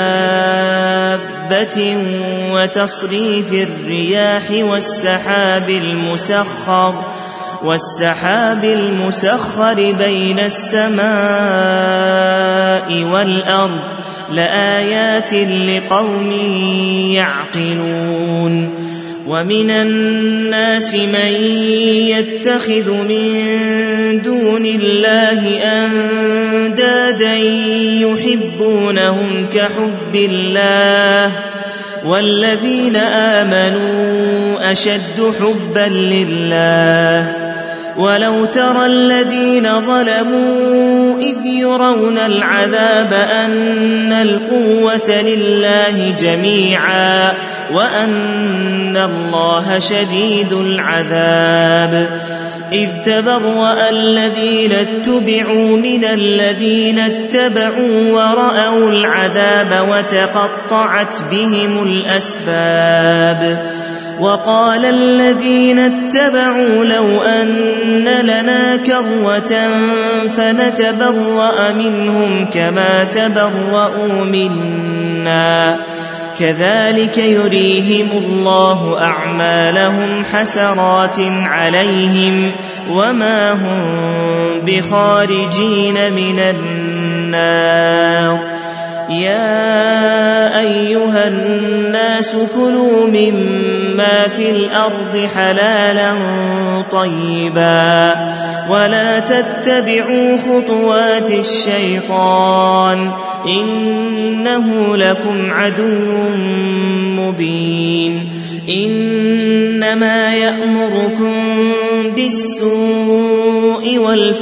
دابة وتصريف الرياح والسحاب المسخر والسحاب المسخر بين السماء والأرض لآيات لقوم يعقلون ومن الناس من يتخذ من دون الله أندادا يحبونهم كحب الله والذين آمنوا أشد حبا لله ولو ترى الذين ظلموا إذ يرون العذاب أن القوة لله جميعا وأن الله شديد العذاب إذ تبرأ الذين اتبعوا من الذين اتبعوا ورأوا العذاب وتقطعت بهم الأسباب وقال الذين اتبعوا لو أن لنا كرة فنتبرأ منهم كما تبرأوا منا كذلك يريهم الله أعمالهم حسرات عليهم وما هم بخارجين من النار يا أيها الناس كلوا مما في الأرض حلالا طيبا ولا تتبعوا خطوات الشيطان إنه لكم عدو مبين إنما يأمركم بالسوء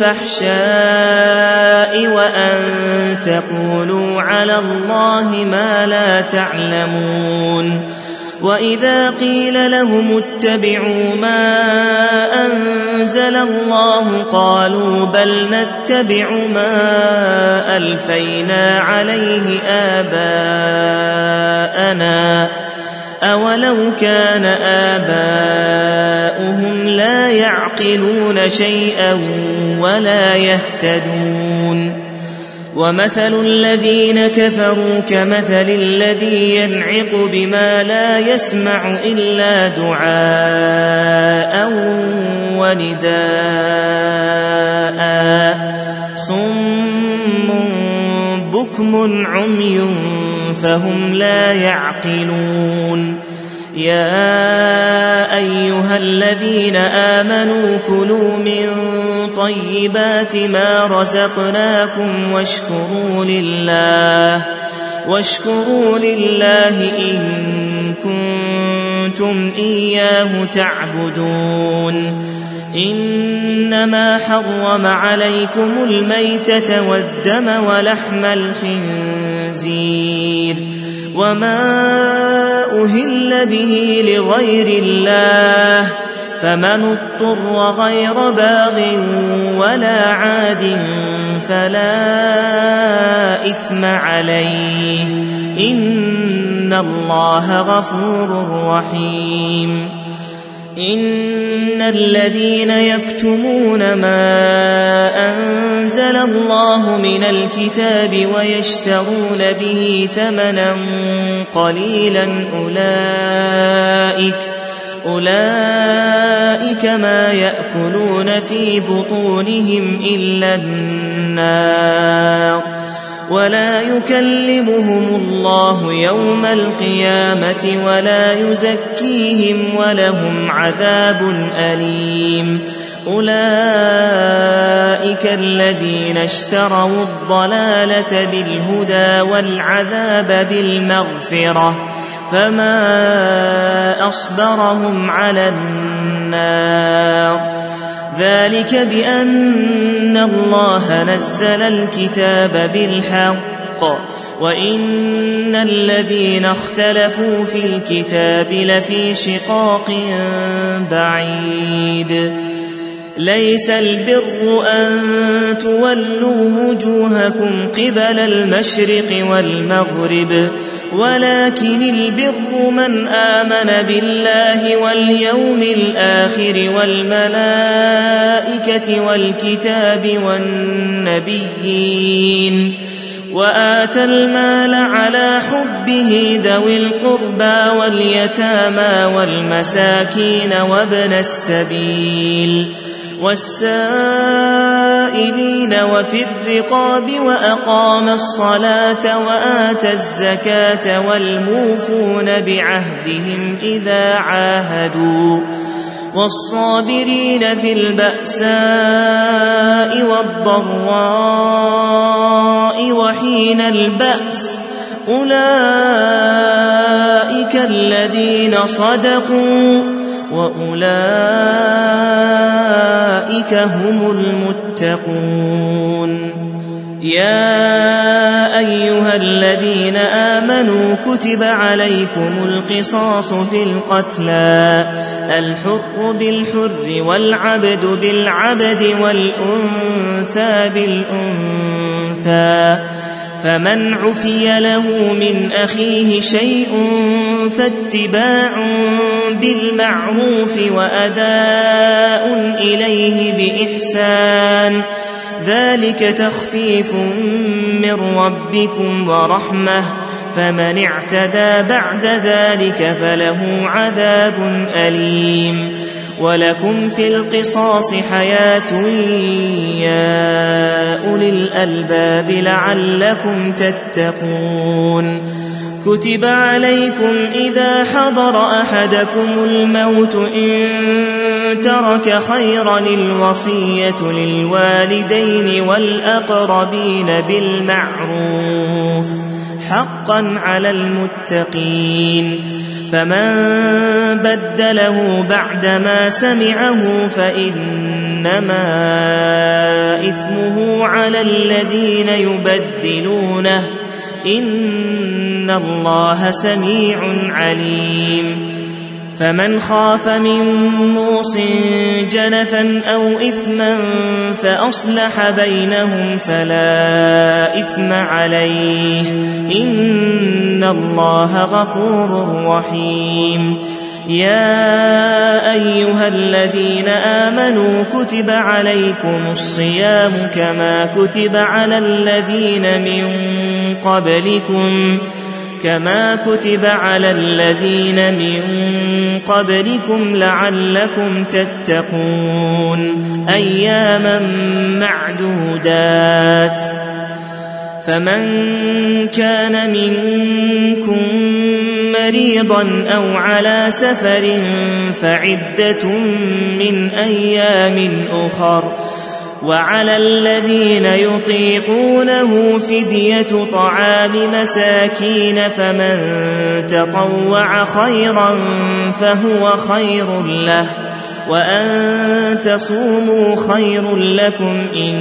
والفحشاء وأن تقولوا على الله ما لا تعلمون وإذا قيل لهم اتبعوا ما أنزل الله قالوا بل نتبع ما ألفينا عليه آباءنا أولو كان آباؤهم لا يعقلون شيئا ولا يهتدون ومثل الذين كفروا كمثل الذي ينعق بما لا يسمع إلا دعاء ونداء صم بكم عمي فهم لا يعقلون يا أيها الذين آمنوا كلوا من طيبات ما رزقناكم واشكروا لله واشكروا لله إن كنتم إياه تعبدون إنما حرم عليكم الميتة والدم ولحم الخنزير وما أهل به لغير الله فمن اضطر غير باغ ولا عاد فلا إثم عليه إن الله غفور رحيم إن الذين يكتمون ما أنزل الله من الكتاب ويشترون به ثمنا قليلا أولئك أولئك ما يأكلون في بطونهم إلا النار ولا يكلمهم الله يوم القيامة ولا يزكيهم ولهم عذاب أليم أولئك الذين اشتروا الضلالة بالهدى والعذاب بالمغفرة فما أصبرهم على النار ذلك بأن الله نزل الكتاب بالحق وإن الذين اختلفوا في الكتاب لفي شقاق بعيد ليس البر أن تولوا وجوهكم قبل المشرق والمغرب ولكن البر من آمن بالله واليوم الآخر والملائكة والكتاب والنبيين وآتى المال على حبه ذوي القربى واليتامى والمساكين وابن السبيل والسائلين وفي الرقاب وأقام الصلاة وآتى الزكاة والموفون بعهدهم إذا عاهدوا والصابرين في البأساء والضراء وحين البأس أولئك الذين صدقوا وأولئك هم المتقون يا أيها الذين آمنوا كتب عليكم القصاص في القتلى الحر بالحر والعبد بالعبد والأنثى بالأنثى فمن عفي له من أخيه شيء فاتباع بالمعروف وأداء إليه بإحسان ذلك تخفيف من ربكم ورحمة فمن اعتدى بعد ذلك فله عذاب أليم ولكم في القصاص حياة يا أولي الألباب لعلكم تتقون كتب عليكم إذا حضر أحدكم الموت إن ترك خيرا الوصية للوالدين والأقربين بالمعروف حقا على المتقين فمن بدله بعدما سمعه فإنما إثمه على الذين يبدلونه إن الله سميع عليم فمن خاف من موص جنفا أو إثما فأصلح بينهم فلا إثم عليه إن الله غفور رحيم يا أيها الذين آمنوا كتب عليكم الصيام كما كتب على الذين من قبلكم كما كتب على الذين من قبلكم لعلكم تتقون أياما معدودات فمن كان منكم مريضا أو على سفر فعدة من أيام أخر وعلى الذين يطيقونه فدية طعام مساكين فمن تطوع خيرا فهو خير له وأن تصوموا خير لكم إن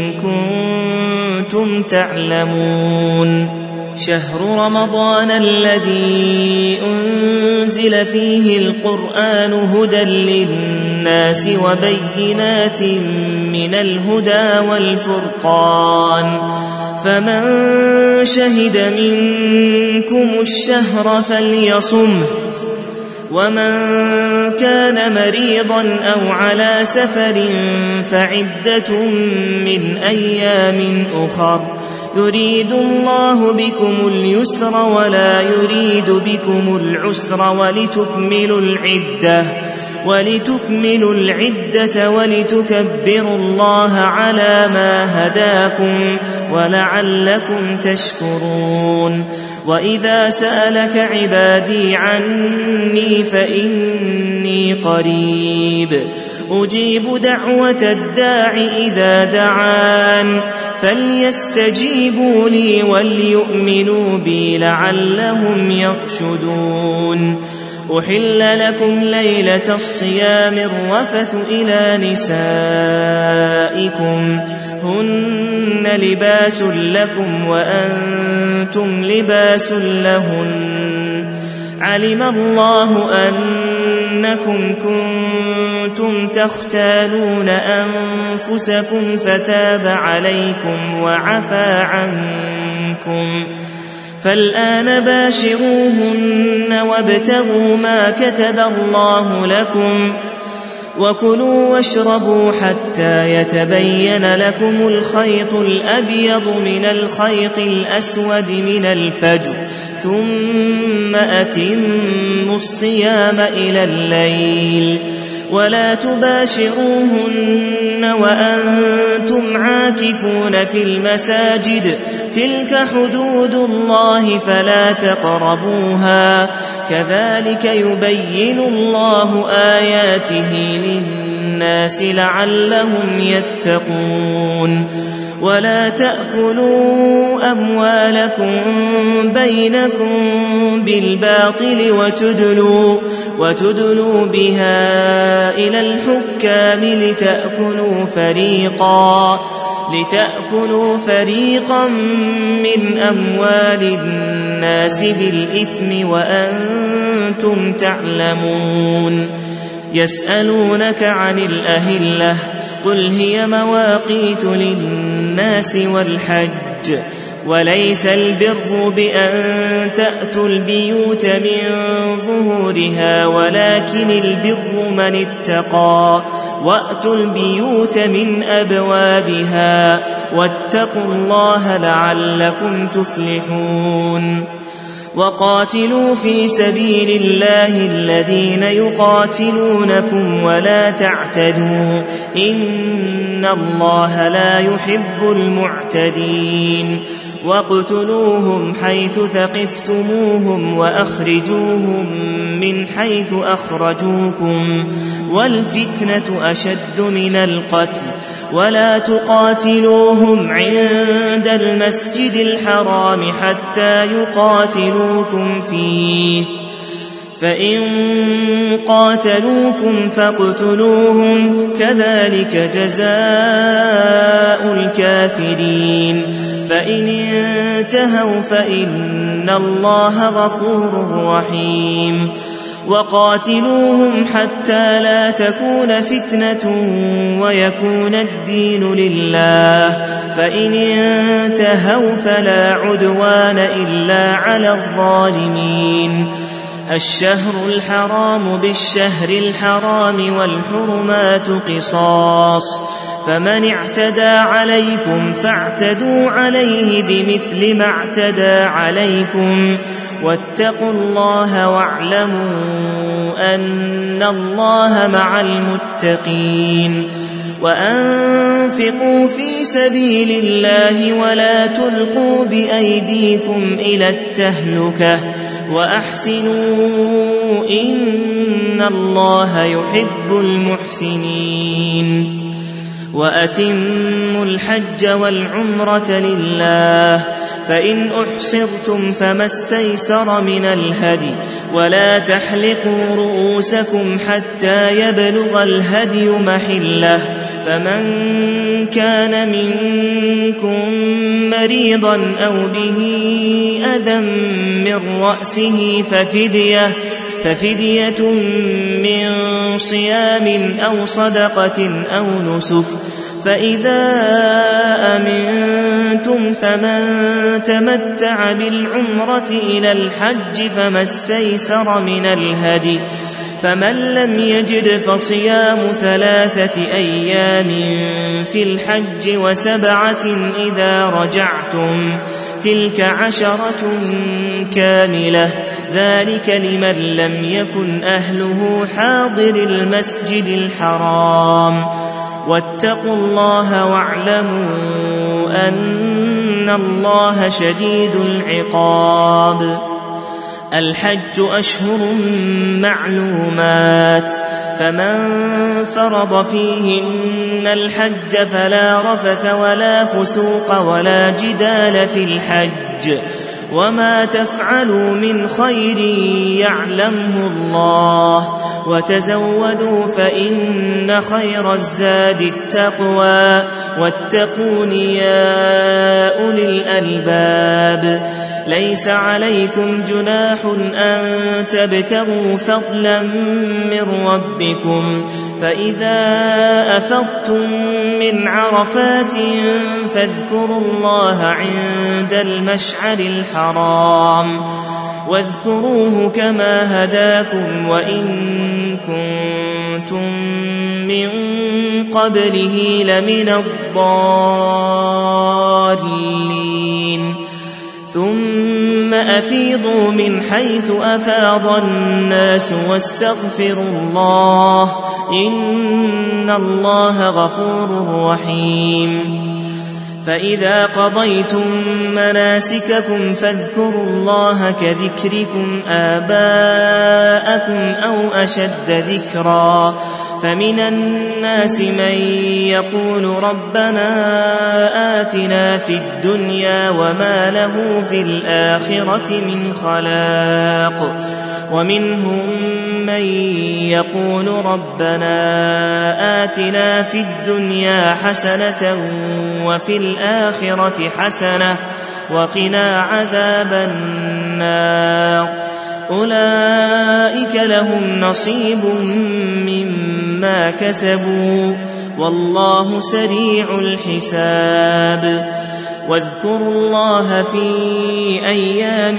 كنتم تعلمون شهر رمضان الذي أنزل فيه القرآن هدى للناس وبينات من الهدى والفرقان فمن شهد منكم الشهر فليصمه ومن كان مريضا أو على سفر فعدة من أيام أخر يريد الله بكم اليسر ولا يريد بكم العسر ولتكملوا العدة ولتكملوا العدة ولتكبروا الله على ما هداكم ولعلكم تشكرون وإذا سألك عبادي عني فإني قريب أجيب دعوة الداع إذا دعان فليستجيبوا لي وليؤمنوا بي لعلهم يرشدون أحل لكم ليلة الصيام الرفث إلى نسائكم هن لباس لكم وأنتم لباس لهن علم الله أنكم كنتم تختالون أنفسكم فتاب عليكم وعفى عنكم فالآن باشروهن وابتغوا ما كتب الله لكم وكلوا واشربوا حتى يتبين لكم الخيط الأبيض من الخيط الأسود من الفجر ثم أتموا الصيام إلى الليل ولا تباشروهن وأنتم عاكفون في المساجد تلك حدود الله فلا تقربوها كذلك يبين الله آياته للناس لعلهم يتقون ولا تأكلوا أموالكم بينكم بالباطل وتدلوا, وتدلوا بها إلى الحكام لتأكلوا فريقا, لتأكلوا فريقا من أموال الناس بالإثم وأنتم تعلمون يسألونك عن الأهلة قل هي مواقيت للناس والحج وليس البر بأن تأتوا البيوت من ظهورها ولكن البر من اتقى وأتوا البيوت من أبوابها واتقوا الله لعلكم تفلحون وقاتلوا في سبيل الله الذين يقاتلونكم ولا تعتدوا إن الله لا يحب المعتدين واقتلوهم حيث ثقفتموهم وأخرجوهم من حيث أخرجوكم والفتنة أشد من القتل ولا تقاتلوهم عند المسجد الحرام حتى يقاتلوكم فيه فإن قاتلوكم فاقتلوهم كذلك جزاء الكافرين فإن انتهوا فإن الله غفور رحيم وقاتلوهم حتى لا تكون فتنة ويكون الدين لله فإن انتهوا فلا عدوان إلا على الظالمين الشهر الحرام بالشهر الحرام والحرمات قصاص فمن اعتدى عليكم فاعتدوا عليه بمثل ما اعتدى عليكم واتقوا الله واعلموا أن الله مع المتقين وأنفقوا في سبيل الله ولا تلقوا بأيديكم إلى التهلكة وأحسنوا إن الله يحب المحسنين وأتموا الحج والعمرة لله فإن أحصرتم فما استيسر من الهدي ولا تحلقوا رؤوسكم حتى يبلغ الهدي محله فمن كان منكم مريضا أو به أذى من رأسه ففدية, ففدية من صيام أو صدقة أو نسك فإذا أمنتم فمن تمتع بالعمرة إلى الحج فما استيسر من الهدي فمن لم يجد فصيام ثلاثة أيام في الحج وسبعة إذا رجعتم تلك عشرة كاملة ذلك لمن لم يكن أهله حاضر المسجد الحرام واتقوا الله واعلموا أن الله شديد العقاب الحج أشهر معلومات فمن فرض فيهن الحج فلا رفث ولا فسوق ولا جدال في الحج وما تفعلوا من خير يعلمه الله وتزودوا فإن خير الزاد التقوى واتقون يا أولي الألباب ليس عليكم جناح أن تبتغوا فضلا من ربكم فإذا أفضتم من عرفات فاذكروا الله عند المشعر الحرام واذكروه كما هداكم وإن كنتم من قبله لمن الضالين ثم أفيضوا من حيث أفاض الناس واستغفروا الله إن الله غفور رحيم فإذا قضيتم مناسككم فاذكروا الله كذكركم آباءكم أو أشد ذكرا فمن الناس من يقول ربنا آتنا في الدنيا وما له في الآخرة من خلاق ومنهم من يقول ربنا آتنا في الدنيا حسنة وفي الآخرة حسنة وقنا عذاب النار أولئك لهم نصيب مما كسبوا والله سريع الحساب واذكروا الله في أيام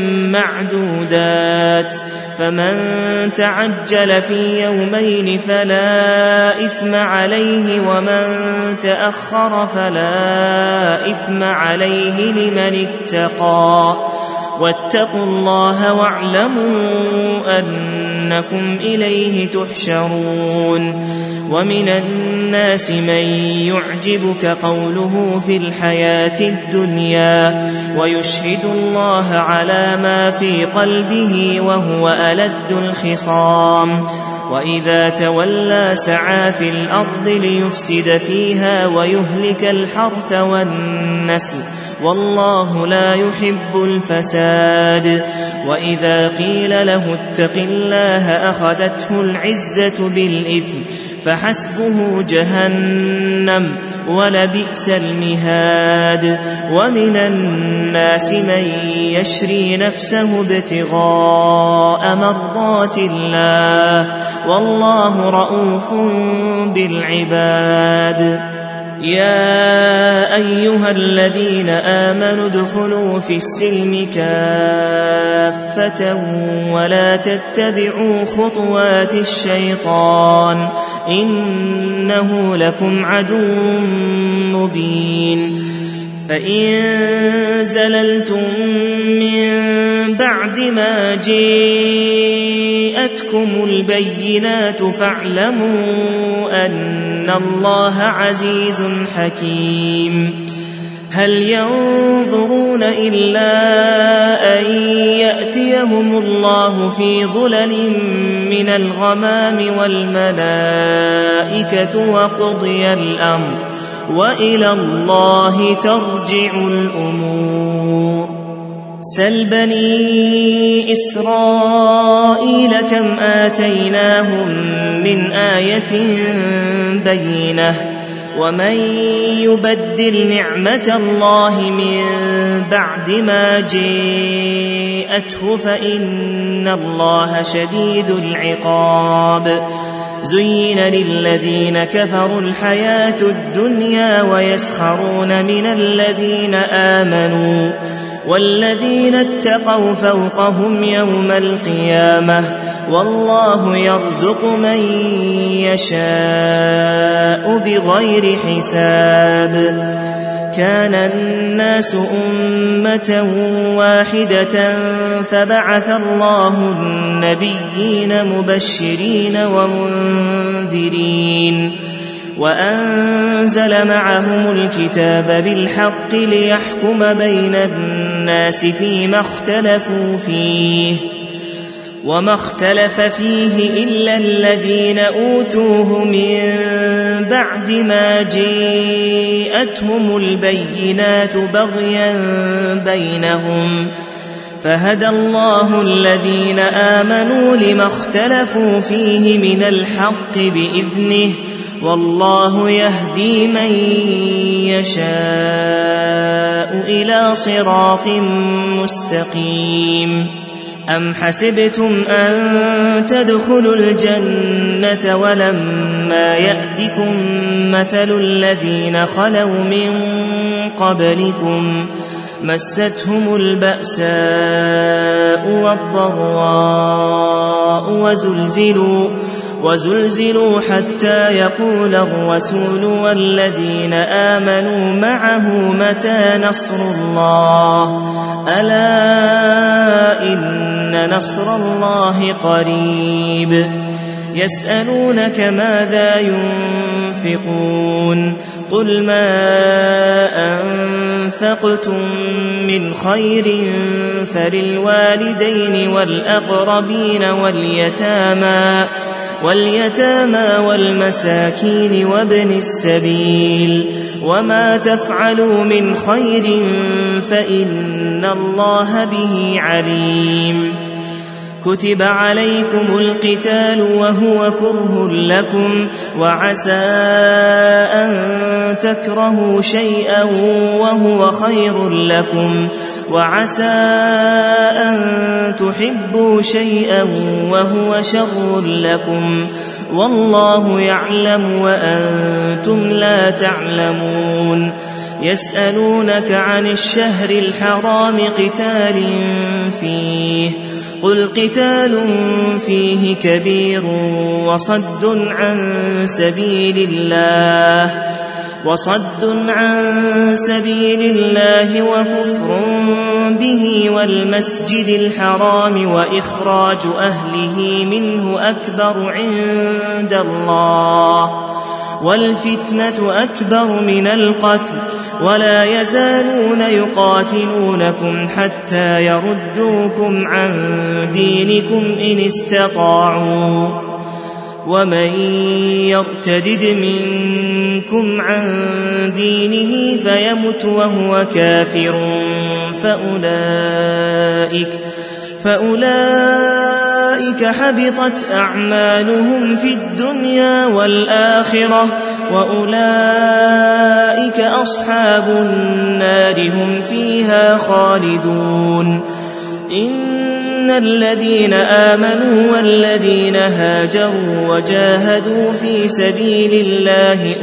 معدودات فمن تعجل في يومين فلا إثم عليه ومن تأخر فلا إثم عليه لمن اتقى واتقوا الله واعلموا أنكم إليه تحشرون ومن الناس من يعجبك قوله في الحياة الدنيا ويشهد الله على ما في قلبه وهو ألد الخصام وإذا تولى سعى في الأرض ليفسد فيها ويهلك الحرث والنسل والله لا يحب الفساد وإذا قيل له اتق الله أخذته العزة بالإثم فحسبه جهنم ولبئس المهاد ومن الناس من يشري نفسه ابتغاء مرضات الله والله رؤوف بالعباد يا أيها الذين آمنوا ادخلوا في السلم كافة ولا تتبعوا خطوات الشيطان إنه لكم عدو مبين فإن زللتم من بعد ما جاءتكم البينات فاعلموا أن الله عزيز حكيم هل ينظرون إلا أن يأتيهم الله في ظلل من الغمام والملائكة وقضي الأمر وإلى الله ترجع الأمور سل بني إسرائيل كم آتيناهم من آية بينة ومن يبدل نعمة الله من بعد ما جاءته فإن الله شديد العقاب زين للذين كفروا الحياة الدنيا ويسخرون من الذين آمنوا والذين اتقوا فوقهم يوم القيامة والله يرزق من يشاء بغير حساب كان الناس أمة واحدة فبعث الله النبيين مبشرين ومنذرين وأنزل معهم الكتاب بالحق ليحكم بين الناس فيما اختلفوا فيه وما اختلف فيه إلا الذين أوتوه من بعد ما جاءتهم البينات بغيا بينهم فهدى الله الذين آمنوا لما اختلفوا فيه من الحق بإذنه والله يهدي من يشاء إلى صراط مستقيم. أم حسبتم أن تدخلوا الجنة ولما يأتكم مثل الذين خلوا من قبلكم مستهم البأساء والضراء وزلزلوا وزلزلوا حتى يقول الرسول والذين آمنوا معه متى نصر الله ألا إن نصر الله قريب. يسألونك ماذا ينفقون قل ما أنفقتم من خير فللوالدين والأقربين واليتامى واليتامى والمساكين وابن السبيل وما تفعلوا من خير فإن الله به عليم. كتب عليكم القتال وهو كره لكم وعسى أن تكرهوا شيئا وهو خير لكم وعسى أن تحبوا شيئا وهو شر لكم والله يعلم وأنتم لا تعلمون. يسألونك عن الشهر الحرام قتال فيه قل قتال فيه كبير وصد عن سبيل الله وصد عن سبيل الله وكفر به والمسجد الحرام وإخراج أهله منه أكبر عند الله والفتنة أكبر من القتل ولا يزالون يقاتلونكم حتى يردوكم عن دينكم إن استطاعوا ومن يرتدد منكم عن دينه فيمت وهو كافر فأولئك فأولئك حبطت أعمالهم في الدنيا والآخرة وأولئك أصحاب النار هم فيها خالدون. إن الذين آمنوا والذين هاجروا وجاهدوا في سبيل الله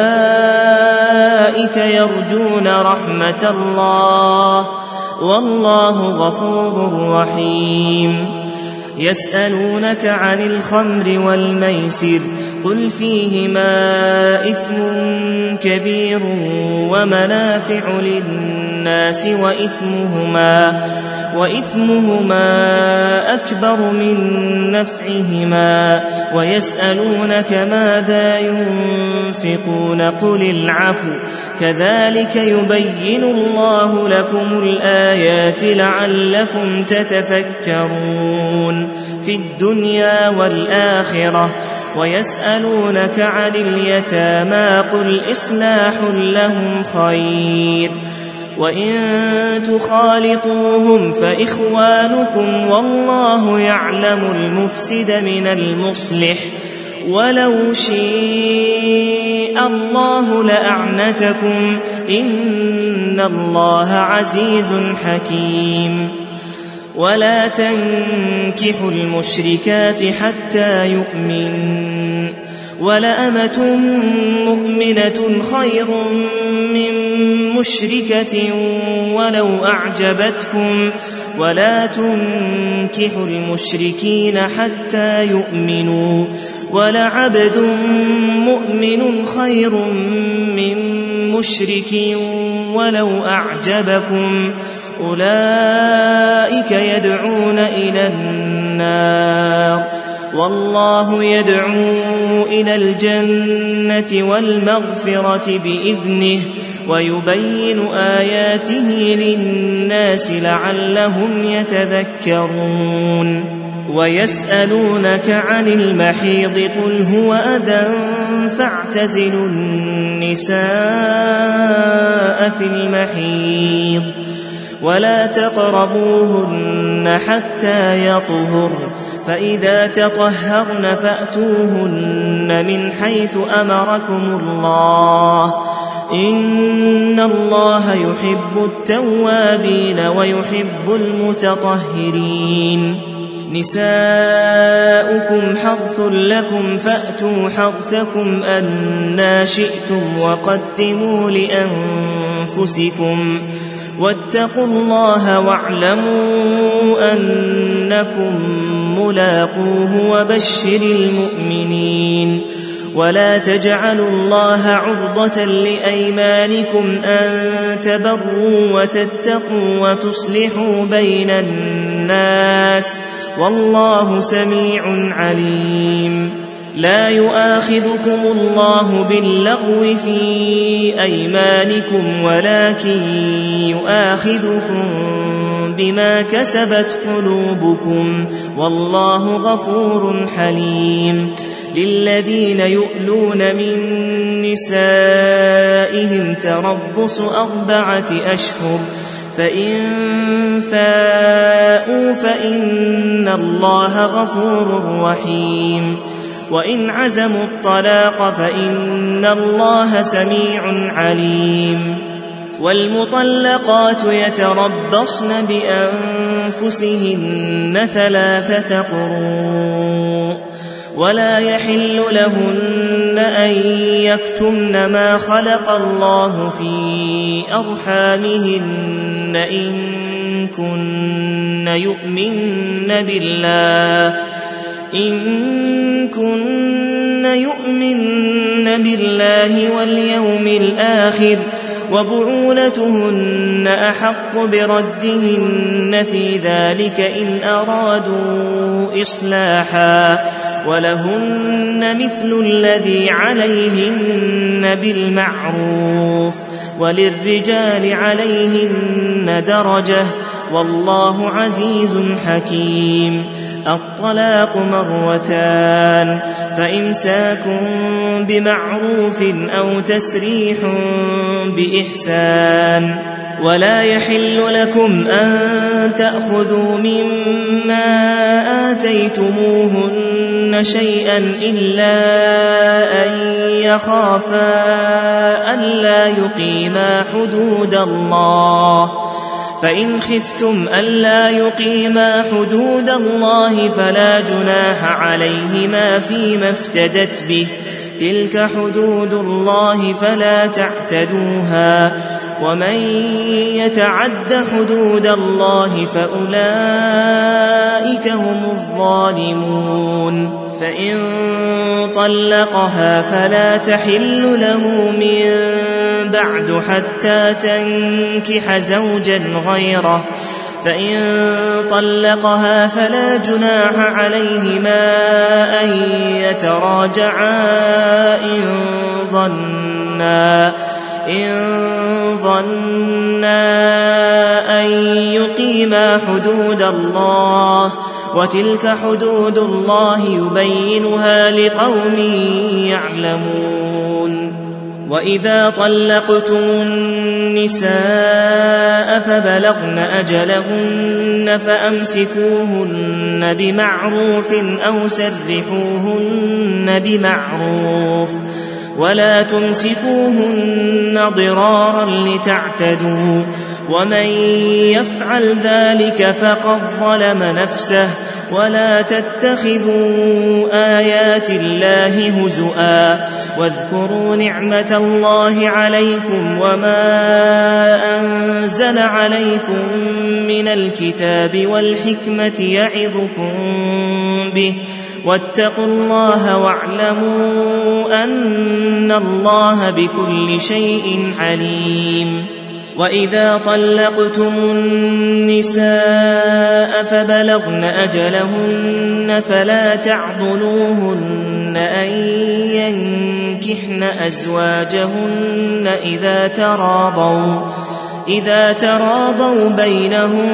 أولئك يرجون رحمة الله والله غفور رحيم. يسألونك عن الخمر والميسر قل فيهما إثم كبير ومنافع للناس وإثمهما وإثمهما أكبر من نفعهما ويسألونك ماذا ينفقون قل العفو كذلك يبين الله لكم الآيات لعلكم تتفكرون في الدنيا والآخرة. ويسألونك عن اليتامى قل إصلاح لهم خير وإن تخالطوهم فإخوانكم والله يعلم المفسد من المصلح ولو شاء الله لأعنتكم إن الله عزيز حكيم. ولا تنكحوا المشركات حتى يؤمنوا ولأمة مؤمنة خير من مشركة ولو أعجبتكم ولا تنكحوا المشركين حتى يؤمنوا ولعبد مؤمن خير من مشرك ولو أعجبكم أولئك يدعون إلى النار والله يدعو إلى الجنة والمغفرة بإذنه ويبين آياته للناس لعلهم يتذكرون ويسألونك عن المحيض قل هو أذى فاعتزلوا النساء في المحيض ولا تقربوهن حتى يطهر فإذا تطهرن فأتوهن من حيث أمركم الله إن الله يحب التوابين ويحب المتطهرين نساؤكم حرث لكم فأتوا حرثكم أنى شئتم وقدموا لأنفسكم واتقوا الله واعلموا أنكم ملاقوه وبشر المؤمنين ولا تجعلوا الله عرضة لأيمانكم أن تبروا وتتقوا وتصلحوا بين الناس والله سميع عليم لا يؤاخذكم الله باللغو في أيمانكم ولكن يؤاخذكم بما كسبت قلوبكم والله غفور حليم للذين يؤلون من نسائهم تربص أربعة أشهر فإن فاءوا فإن الله غفور رحيم وإن عزموا الطلاق فإن الله سميع عليم والمطلقات يتربصن بأنفسهن ثلاثة قروء ولا يحل لهن أن يكتمن ما خلق الله في أرحامهن إن كن يؤمن بالله إن كن يؤمن بالله واليوم الآخر وبعولتهن أحق بردهن في ذلك إن أرادوا إصلاحا ولهن مثل الذي عليهن بالمعروف وللرجال عليهن درجة والله عزيز حكيم الطلاق مرتان فإمساك بمعروف أو تسريح بإحسان ولا يحل لكم أن تأخذوا مما آتيتموهن شيئا إلا أن يخافا ألا يقيما حدود الله فإن خفتم ألا يقيما حدود الله فلا جناح عليهما فيما افتدت به تلك حدود الله فلا تعتدوها ومن يتعد حدود الله فأولئك هم الظالمون فإن طلقها فلا تحل له من بعد حتى تنكح زوجا غيره فإن طلقها فلا جناح عليهما أن يتراجعا إن ظنا إن ظنا أن يقيما حدود الله وتلك حدود الله يبينها لقوم يعلمون وإذا طلقتم النساء فبلغن أجلهن فأمسكوهن بمعروف أو سرحوهن بمعروف ولا تمسكوهن ضرارا لتعتدوا ومن يفعل ذلك فقد ظلم نفسه ولا تتخذوا آيات الله هزؤا واذكروا نعمة الله عليكم وما أنزل عليكم من الكتاب والحكمة يعظكم به واتقوا الله واعلموا أن الله بكل شيء عليم وإذا طلقتم النساء فبلغن أجلهن فلا تعضلوهن أن ينكحن أزواجهن إذا تراضوا إذا تراضوا بينهم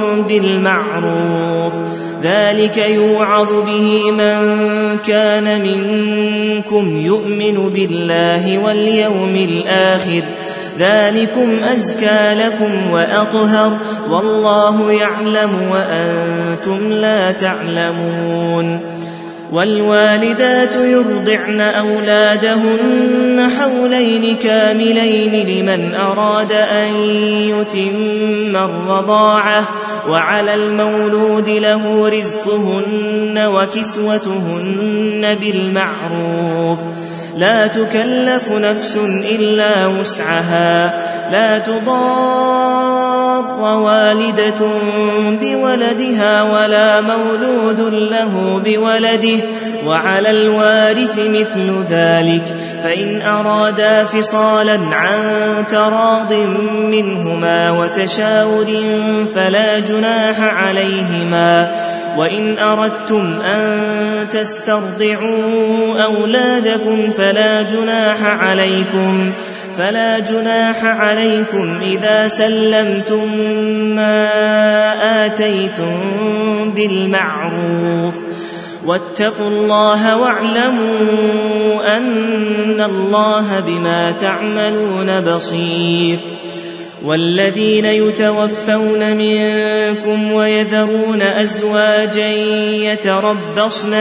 بالمعروف ذلك يوعظ به من كان منكم يؤمن بالله واليوم الآخر ذلكم أزكى لكم وأطهر والله يعلم وأنتم لا تعلمون والوالدات يرضعن أولادهن حولين كاملين لمن أراد أن يتم الرضاعة وعلى المولود له رزقهن وكسوتهن بالمعروف لا تكلف نفس إلا وسعها لا تضار والدة بولدها ولا مولود له بولده وعلى الوارث مثل ذلك فإن أرادا فصالا عن تراض منهما وتشاور فلا جناح عليهما وإن أردتم أن تسترضعوا أولادكم فلا جناح عليكم فلا جناح عليكم إذا سلمتم ما آتيتم بالمعروف واتقوا الله واعلموا أن الله بما تعملون بصير والذين يتوفون منكم ويذرون أزواجا يتربصن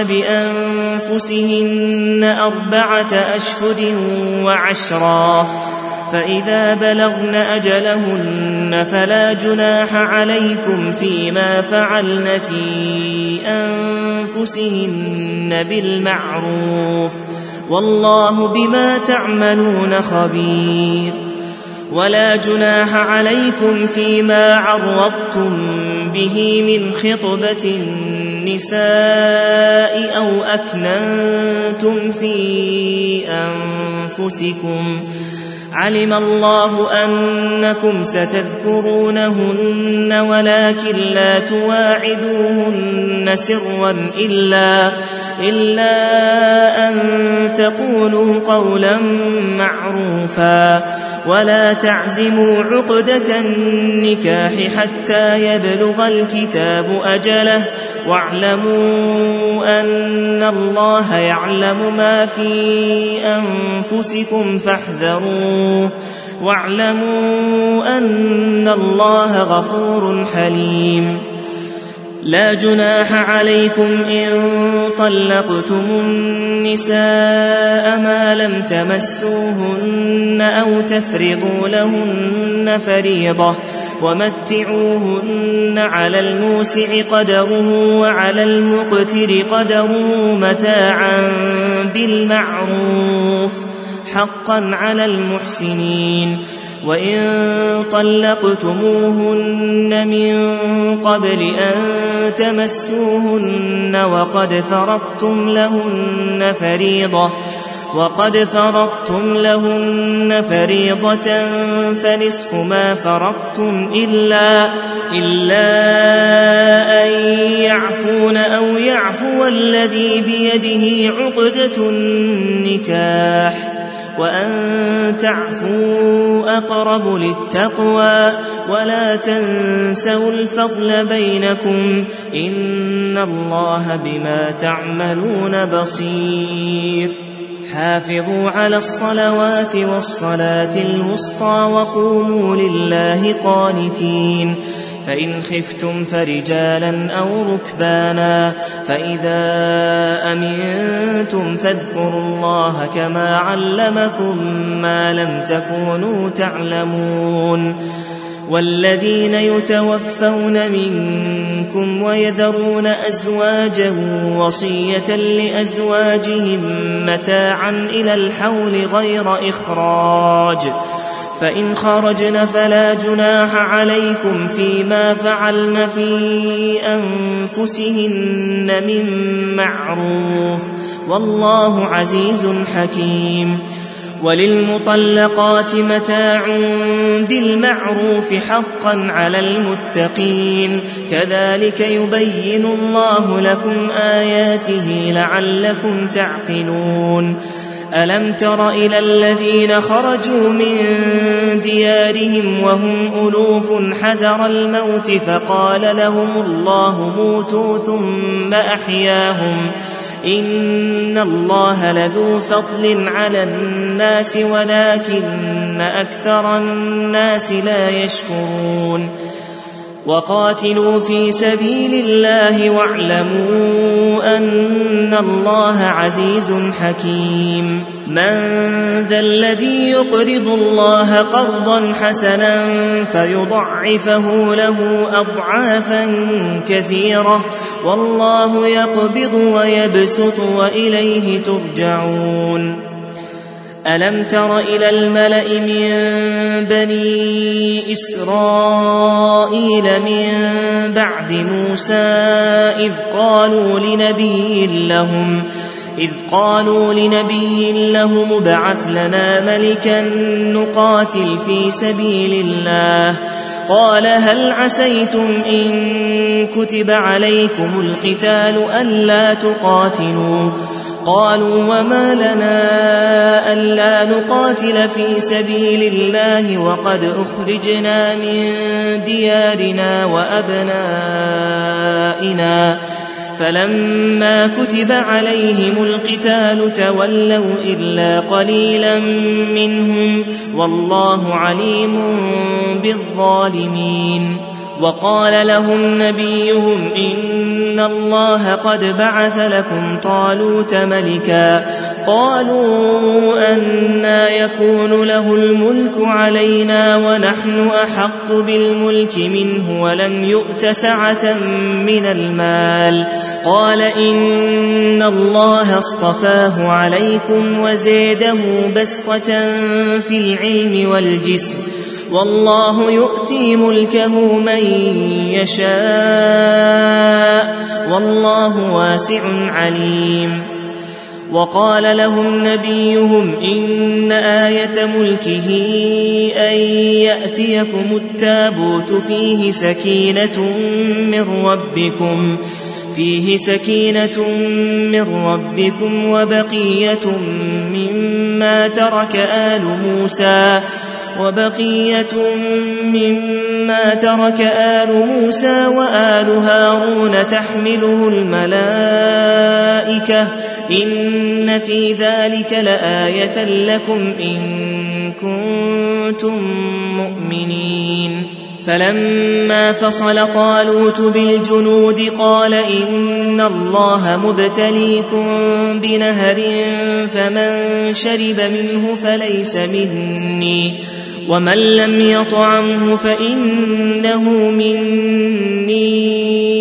بأنفسهن أربعة أشهر وعشرا فإذا بلغن أجلهن فلا جناح عليكم فيما فعلن في أنفسهن بالمعروف والله بما تعملون خبير ولا جناح عليكم فيما عرضتم به من خطبة النساء أو أكننتم في أنفسكم علم الله أنكم ستذكرونهن ولكن لا تواعدوهن سرا إلا, إلا أن تقولوا قولا معروفا ولا تعزموا عقدة النكاح حتى يبلغ الكتاب أجله واعلموا أن الله يعلم ما في أنفسكم فاحذروه واعلموا أن الله غفور حليم لا جناح عليكم إن طلقتم النساء ما لم تمسوهن أو تفرضوا لهن فريضة ومتعوهن على الموسع قدره وعلى المقتر قدره متاعا بالمعروف حقا على المحسنين وإن طلقتموهن من قبل أن تمسوهن وقد فرضتم لهن فريضة وقد فرضتم لهن فريضة فنصف ما فرضتم إلا, إلا أن يعفون أو يعفو الذي بيده عقدة النكاح وأن تعفوا أقرب للتقوى ولا تنسوا الفضل بينكم إن الله بما تعملون بصير حافظوا على الصلوات والصلاة الوسطى وقوموا لله قانتين فإن خفتم فرجالا أو ركبانا فإذا أمنتم فاذكروا الله كما علمكم ما لم تكونوا تعلمون والذين يتوفون منكم ويذرون أزواجا وصية لأزواجهم متاعا إلى الحول غير إخراج فإن خرجن فلا جناح عليكم فيما فعلن في أنفسهن من معروف والله عزيز حكيم وللمطلقات متاع بالمعروف حقا على المتقين كذلك يبين الله لكم آياته لعلكم تعقلون ألم تر إلى الذين خرجوا من ديارهم وهم ألوف حذر الموت فقال لهم الله موتوا ثم أحياهم إن الله لذو فضل على الناس ولكن أكثر الناس لا يشكرون وقاتلوا في سبيل الله واعلموا أن الله عزيز حكيم من ذا الذي يقرض الله قرضا حسنا فيضعفه له أضعافا كثيرة والله يقبض ويبسط وإليه ترجعون ألم تر إلى الملأ من بني إسرائيل من بعد موسى إذ قالوا لنبي لهم إذ قالوا لنبي لهم ابعث لنا ملكا نقاتل في سبيل الله قال هل عسيتم إن كتب عليكم القتال ألا تقاتلوا قالوا وما لنا ألا نقاتل في سبيل الله وقد أخرجنا من ديارنا وأبنائنا فلما كتب عليهم القتال تولوا إلا قليلا منهم والله عليم بالظالمين وقال لهم نبيهم إن الله قد بعث لكم طالوت ملكا قالوا أنى يكون له الملك علينا ونحن أحق بالملك منه ولم يؤت سعة من المال قال إن الله اصطفاه عليكم وزيده بسطة في العلم والجسم والله يؤتي ملكه من يشاء والله واسع عليم وقال لهم نبيهم إن آية ملكه أن يأتيكم التابوت فيه سكينة من ربكم فيه سكينة من ربكم وبقية مما ترك آل موسى وبقية مما ترك آل موسى وآل هارون تحمله الملائكة إن في ذلك لآية لكم إن كنتم مؤمنين فلما فصل طالوت بالجنود قال إن الله مبتليكم بنهر فمن شرب منه فليس مني ومن لم يطعمه فإنه مني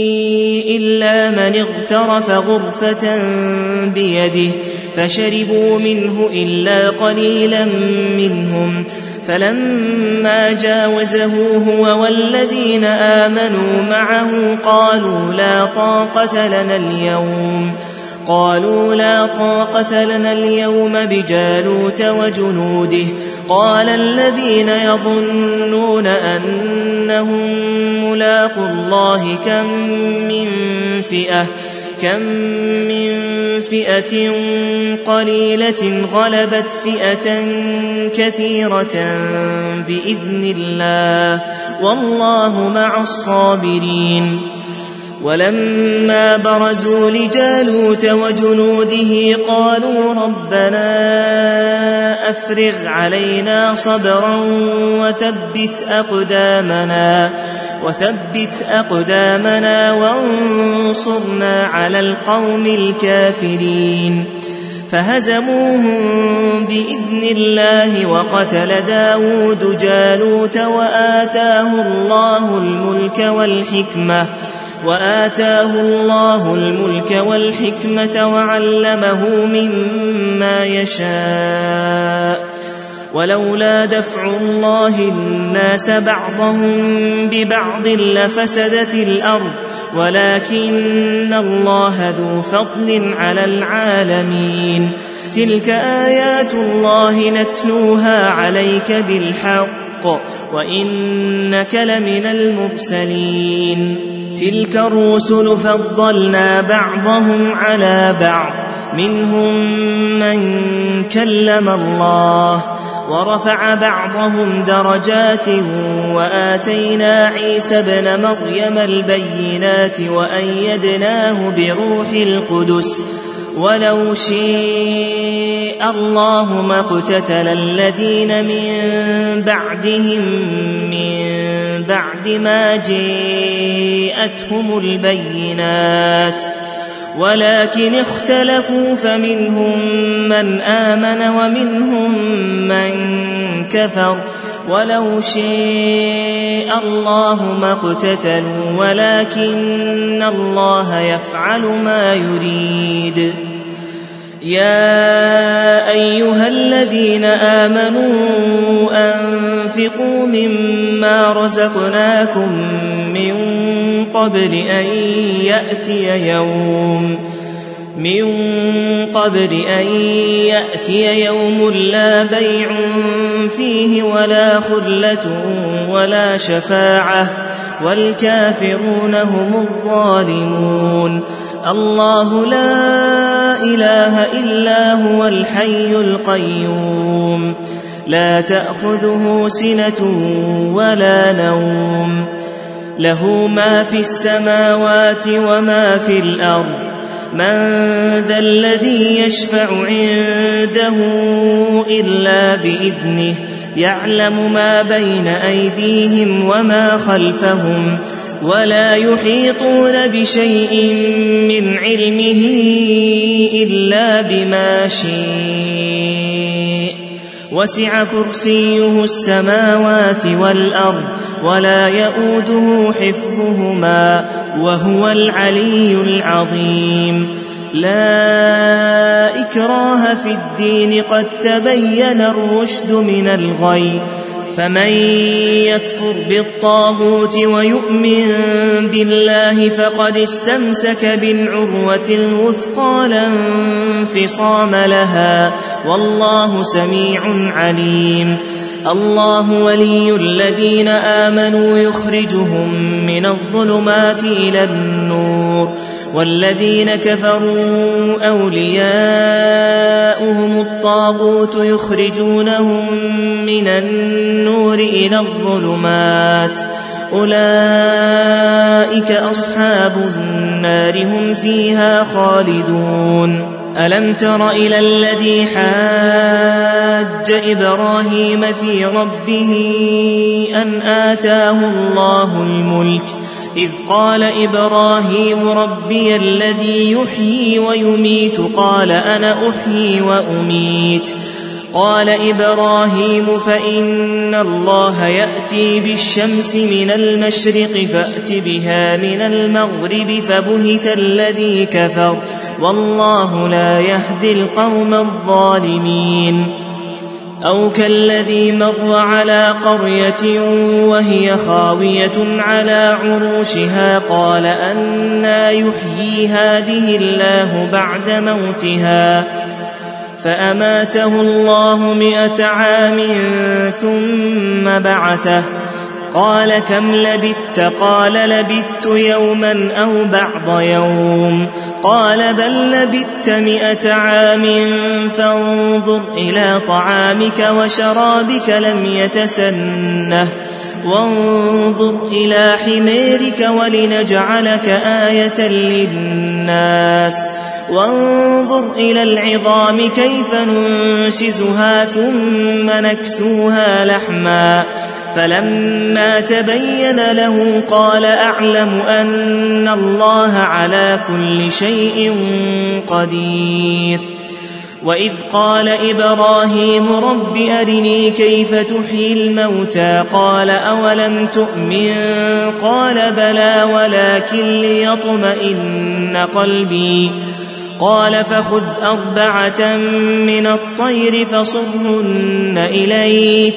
إلا من اغترف غرفة بيده فشربوا منه إلا قليلا منهم فلما جاوزه هو والذين آمنوا معه قالوا لا طاقة لنا اليوم قالوا لا طاقة لنا اليوم بجالوت وجنوده قال الذين يظنون أنهم ملاقوا الله كم من فئة كم من فئة قليلة غلبت فئة كثيرة بإذن الله والله مع الصابرين ولما برزوا لجالوت وجنوده قالوا ربنا أفرغ علينا صبرا وثبت أقدامنا وثبت أقدامنا وانصرنا على القوم الكافرين فهزموهم بإذن الله وقتل داود جالوت وآتاه الله الملك والحكمة وآتاه الله الملك والحكمة وعلمه مما يشاء ولولا دفع الله الناس بعضهم ببعض لفسدت الأرض ولكن الله ذو فضل على العالمين تلك آيات الله نتلوها عليك بالحق وإنك لمن المرسلين تلك الرسل فضلنا بعضهم على بعض منهم من كلم الله ورفع بعضهم درجات وآتينا عيسى ابن مريم البينات وأيدناه بروح القدس ولو شاء الله ما اقتتل الذين من بعدهم من بعد ما جاءتهم البينات ولكن اختلفوا فمنهم من آمن ومنهم من كفر ولو شاء الله ما اقتتلوا ولكن الله يفعل ما يريد يا أيها الذين آمنوا أنفقوا مما رزقناكم من قبل أن يأتي يوم من قبل أن يأتي يوم لا بيع فيه ولا خلة ولا شفاعة والكافرون هم الظالمون الله لا إله إلا هو الحي القيوم لا تأخذه سنة ولا نوم له ما في السماوات وما في الأرض من ذا الذي يشفع عنده إلا بإذنه يعلم ما بين أيديهم وما خلفهم ولا يحيطون بشيء من علمه إلا بما شاء وسع كرسيه السماوات والأرض ولا يؤوده حفظهما وهو العلي العظيم لا إكراه في الدين قد تبين الرشد من الغي فمن يكفر بالطاغوت ويؤمن بالله فقد استمسك بالعروة الوثقى لا انفصام لها والله سميع عليم الله ولي الذين آمنوا يخرجهم من الظلمات إلى النور والذين كفروا أولياؤهم الطاغوت يخرجونهم من النور إلى الظلمات أولئك أصحاب النار هم فيها خالدون ألم تر إلى الذي حاج إبراهيم في ربه أن آتاه الله الملك إذ قال إبراهيم ربي الذي يحيي ويميت قال أنا أحيي وأميت قال إبراهيم فإن الله يأتي بالشمس من المشرق فأت بها من المغرب فبهت الذي كفر والله لا يهدي القوم الظالمين أو كالذي مر على قرية وهي خاوية على عروشها قال أنى يحيي هذه الله بعد موتها فأماته الله مئة عام ثم بعثه قال كم لبثت قال لبثت يوما أو بعض يوم قال بل لبثت مئة عام فانظر إلى طعامك وشرابك لم يتسنه وانظر إلى حميرك ولنجعلك آية للناس وانظر إلى العظام كيف ننشزها ثم نكسوها لحما فلما تبين له قال أعلم أن الله على كل شيء قدير وإذ قال إبراهيم رب أرني كيف تحيي الموتى قال أولم تؤمن قال بلى ولكن ليطمئن قلبي قال فخذ أربعة من الطير فصرهن إليك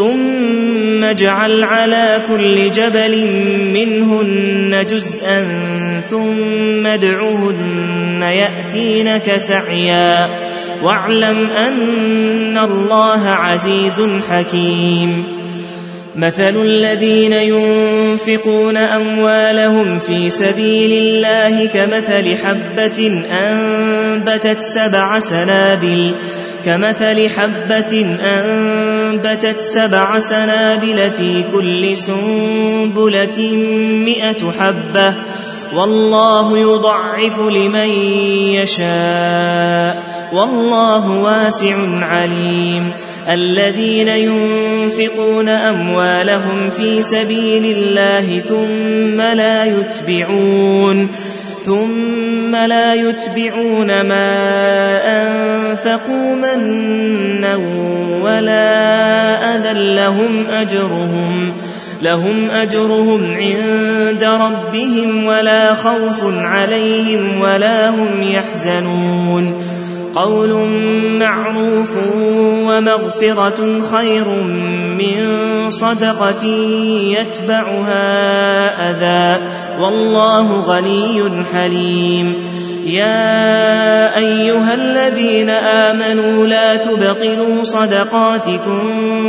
ثم اجعل على كل جبل منهن جزءا ثم ادعهن يأتينك سعيا واعلم أن الله عزيز حكيم. مثل الذين ينفقون أموالهم في سبيل الله كمثل حبة أنبتت سبع سنابل كمثل حبة أنبتت سبع سنابل في كل سنبلة مئة حبة والله يضعف لمن يشاء والله واسع عليم. الذين ينفقون أموالهم في سبيل الله ثم لا يتبعون ثم لا يتبعون ما أنفقوا منا ولا أذى لهم أجرهم لهم أجرهم عند ربهم ولا خوف عليهم ولا هم يحزنون. قول معروف ومغفرة خير من صدقة يتبعها أذى والله غني حليم. يا أيها الذين آمنوا لا تبطلوا صدقاتكم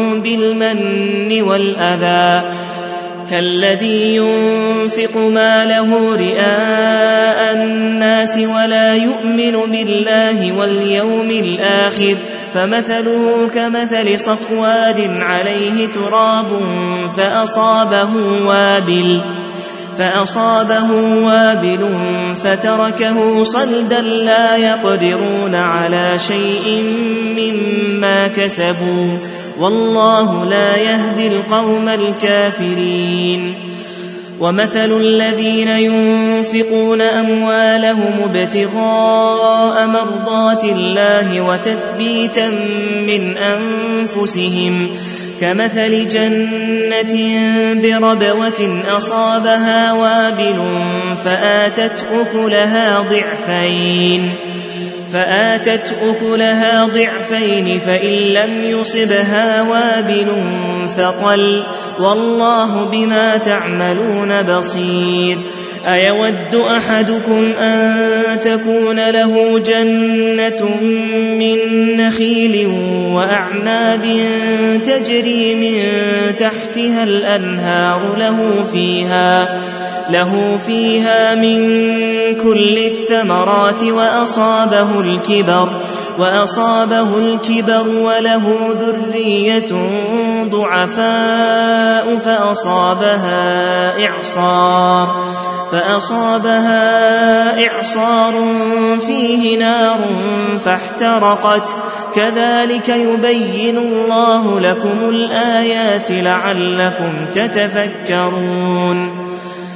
بالمن والأذى كالذي ينفق ماله رئاء الناس ولا يؤمن بالله واليوم الآخر فمثله كمثل صفوان عليه تراب فأصابه وابل فأصابه وابل فتركه صلدا لا يقدرون على شيء مما كسبوا والله لا يهدي القوم الكافرين. ومثل الذين ينفقون أموالهم ابتغاء مرضات الله وتثبيتا من أنفسهم كمثل جنة بربوة أصابها وابل فآتت أكلها ضعفين فآتت أكلها ضعفين فإن لم يصبها وابل فطل والله بما تعملون بصير. أيود أحدكم أن تكون له جنة من نخيل وأعناب تجري من تحتها الأنهار له فيها له فيها من كل الثمرات وأصابه الكبر وأصابه الكبر وله ذرية ضعفاء فأصابها إعصار فأصابها إعصار فيه نار فاحترقت كذلك يبين الله لكم الآيات لعلكم تتفكرون.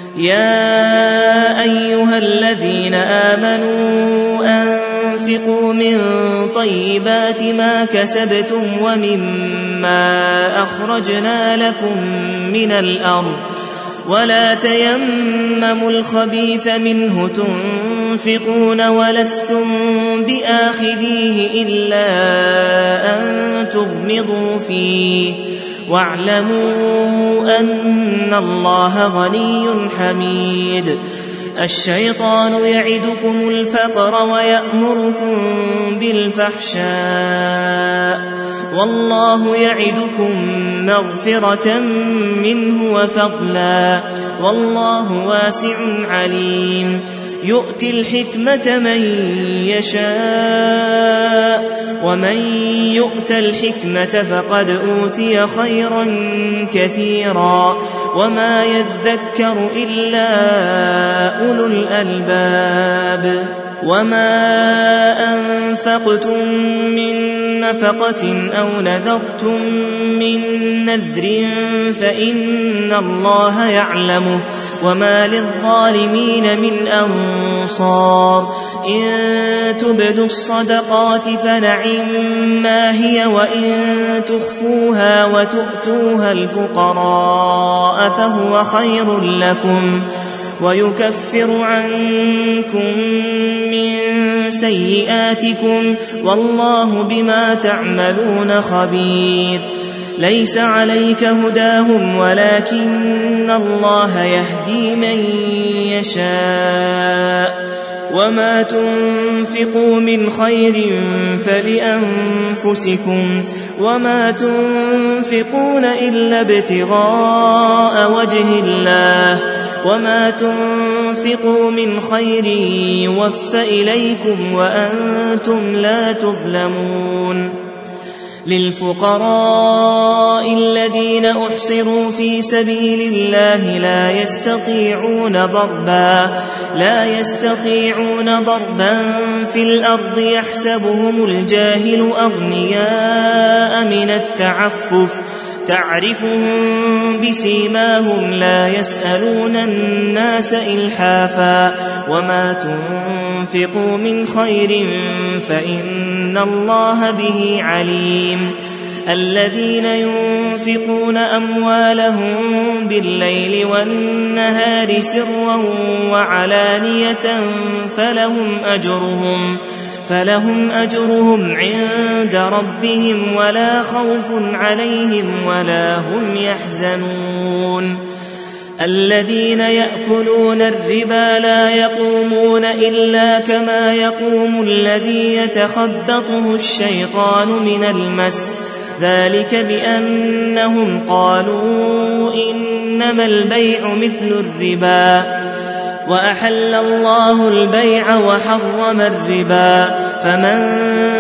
يا أيها الذين آمنوا أنفقوا من طيبات ما كسبتم ومما أخرجنا لكم من الأرض ولا تيمموا الخبيث منه تنفقون ولستم بآخذيه إلا أن تغمضوا فيه واعلموا أن الله غني حميد. الشيطان يعدكم الفقر ويأمركم بالفحشاء والله يعدكم مغفرة منه وفضلا والله واسع عليم. يؤتي الحكمة من يشاء ومن يؤت الحكمة فقد أوتي خيرا كثيرا وما يذكر إلا أولو الألباب. وما أنفقتم من نفقة أو نذرتم من نذر فإن الله يعلمه وما للظالمين من أنصار. إن تبدوا الصدقات فنعما هي وإن تخفوها وتؤتوها الفقراء فهو خير لكم ويكفر عنكم من سيئاتكم والله بما تعملون خبير. ليس عليك هداهم ولكن الله يهدي من يشاء وما تنفقوا من خير فلأنفسكم وما تنفقون إلا ابتغاء وجه الله وما تنفقوا من خير يوفى إليكم وأنتم لا تظلمون للفقراء الذين أحصروا في سبيل الله لا يستطيعون ضربا لا يستطيعون ضربا في الأرض يحسبهم الجاهل أغنياء من التعفف تعرفهم بسيماهم لا يسألون الناس إلحافا وما تنفقوا من خير فإن الله به عليم الذين ينفقون أموالهم بالليل والنهار سرا وعلانية فلهم أجرهم فلهم أجرهم عند ربهم ولا خوف عليهم ولا هم يحزنون الذين يأكلون الربا لا يقومون إلا كما يقوم الذي يتخبطه الشيطان من المس ذلك بأنهم قالوا إنما البيع مثل الربا وأحل الله البيع وحرم الربا فمن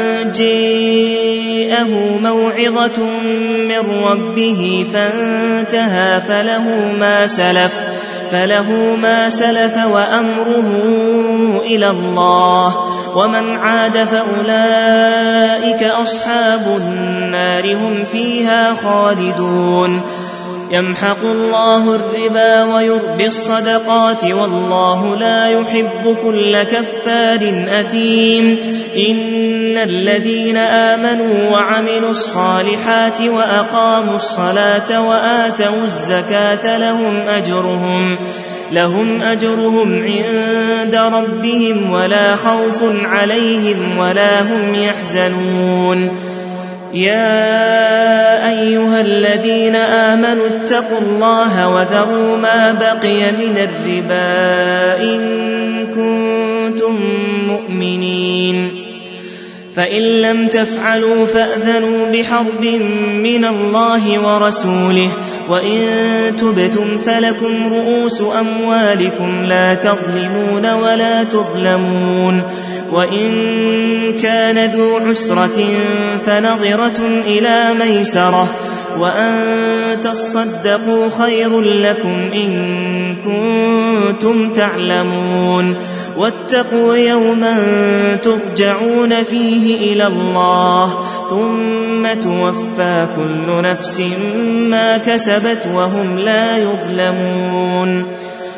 جاءه موعظة من ربه فانتهى فله ما سلف فله ما سلف وأمره إلى الله ومن عاد فأولئك أصحاب النار هم فيها خالدون يمحق الله الربا ويربي الصدقات والله لا يحب كل كفار أثيم إن الذين آمنوا وعملوا الصالحات وأقاموا الصلاة وآتوا الزكاة لهم أجرهم لهم أجرهم عند ربهم ولا خوف عليهم ولا هم يحزنون يا أيها الذين آمنوا اتقوا الله وذروا ما بقي من الربا إن كنتم مؤمنين فإن لم تفعلوا فأذنوا بحرب من الله ورسوله وإن تبتم فلكم رؤوس أموالكم لا تظلمون ولا تظلمون وإن كان ذو عسرة فنظرة إلى ميسرة وأن تصدقوا خير لكم إن كنتم تعلمون واتقوا يوما ترجعون فيه إلى الله ثم توفى كل نفس ما كسبت وهم لا يظلمون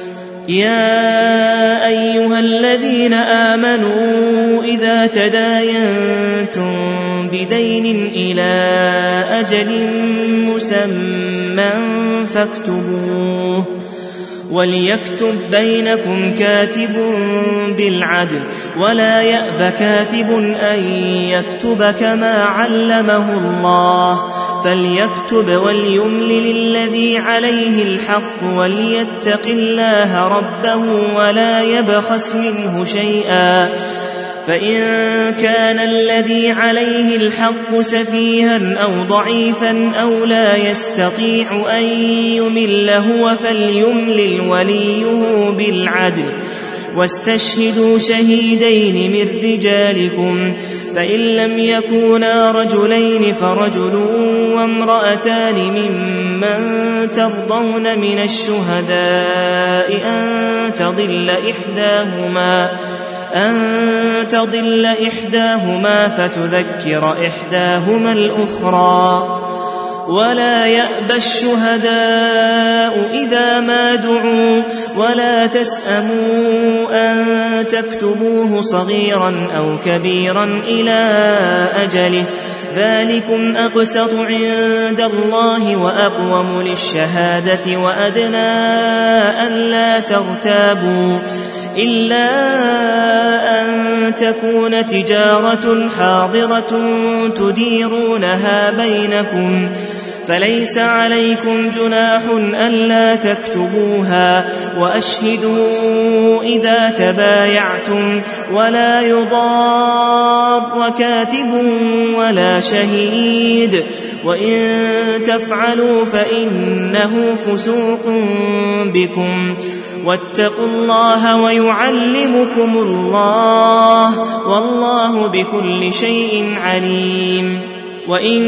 يا أيها الذين آمنوا إذا تداينتم بدين إلى أجل مسمى فاكتبوه وليكتب بينكم كاتب بالعدل ولا يأب كاتب أن يكتب كما علمه الله فليكتب وليملل الذي عليه الحق وليتق الله ربه ولا يبخس منه شيئا فإن كان الذي عليه الحق سفيها أو ضعيفا أو لا يستطيع أن يمل هو فليملل وليه بالعدل واستشهدوا شهيدين من رجالكم فإن لم يكونا رجلين فرجل وامرأتان ممن ترضون من الشهداء أن تضل إحداهما أن تضل إحداهما فتذكر إحداهما الأخرى ولا يأبى الشهداء إذا ما دعوا ولا تسأموا أن تكتبوه صغيرا أو كبيرا إلى أجله ذلكم أقسط عند الله وأقوم للشهادة وأدنى ألا ترتابوا إلا أن تكون تجارة حاضرة تديرونها بينكم فليس عليكم جناح ألا تكتبوها وأشهدوا إذا تبايعتم ولا يضار كاتب ولا شهيد وإن تفعلوا فإنه فسوق بكم واتقوا الله ويعلمكم الله والله بكل شيء عليم. وإن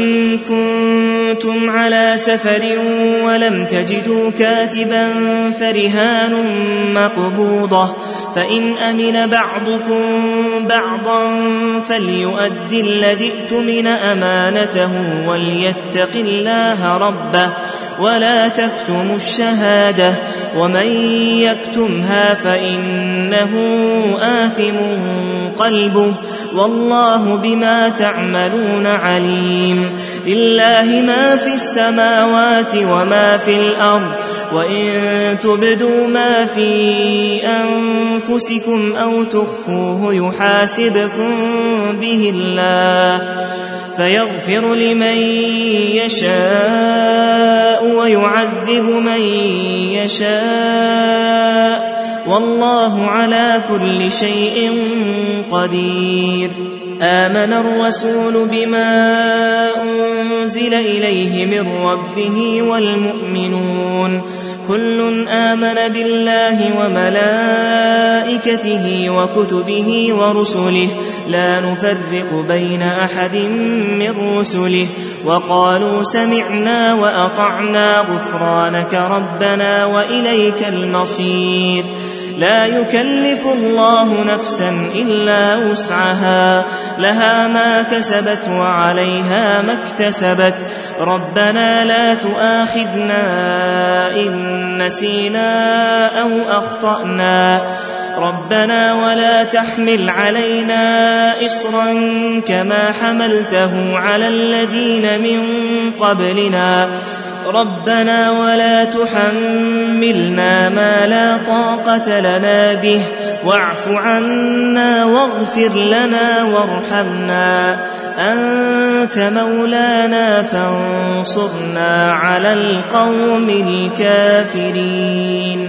كنتم على سفر ولم تجدوا كاتبا فرهان مقبوضة فإن أمن بعضكم بعضا فليؤد الذي ائتمن أمانته وليتق الله ربه ولا تكتموا الشهادة ومن يكتمها فإنه آثم قلبه والله بما تعملون عليم. لله ما في السماوات وما في الأرض وإن تبدوا ما في أنفسكم أو تخفوه يحاسبكم به الله فيغفر لمن يشاء ويعذب من يشاء والله على كل شيء قدير. آمن الرسول بما أنزل إليه من ربه والمؤمنون كل آمن بالله وملائكته وكتبه ورسله لا نفرق بين أحد من رسله وقالوا سمعنا وأطعنا غفرانك ربنا وإليك المصير. لا يكلف الله نفسا إلا وسعها لها ما كسبت وعليها ما اكتسبت ربنا لا تؤاخذنا إن نسينا أو أخطأنا ربنا ولا تحمل علينا إصرا كما حملته على الذين من قبلنا ربنا ولا تحملنا ما لا طاقة لنا به واعف عنا واغفر لنا وارحمنا أنت مولانا فانصرنا على القوم الكافرين.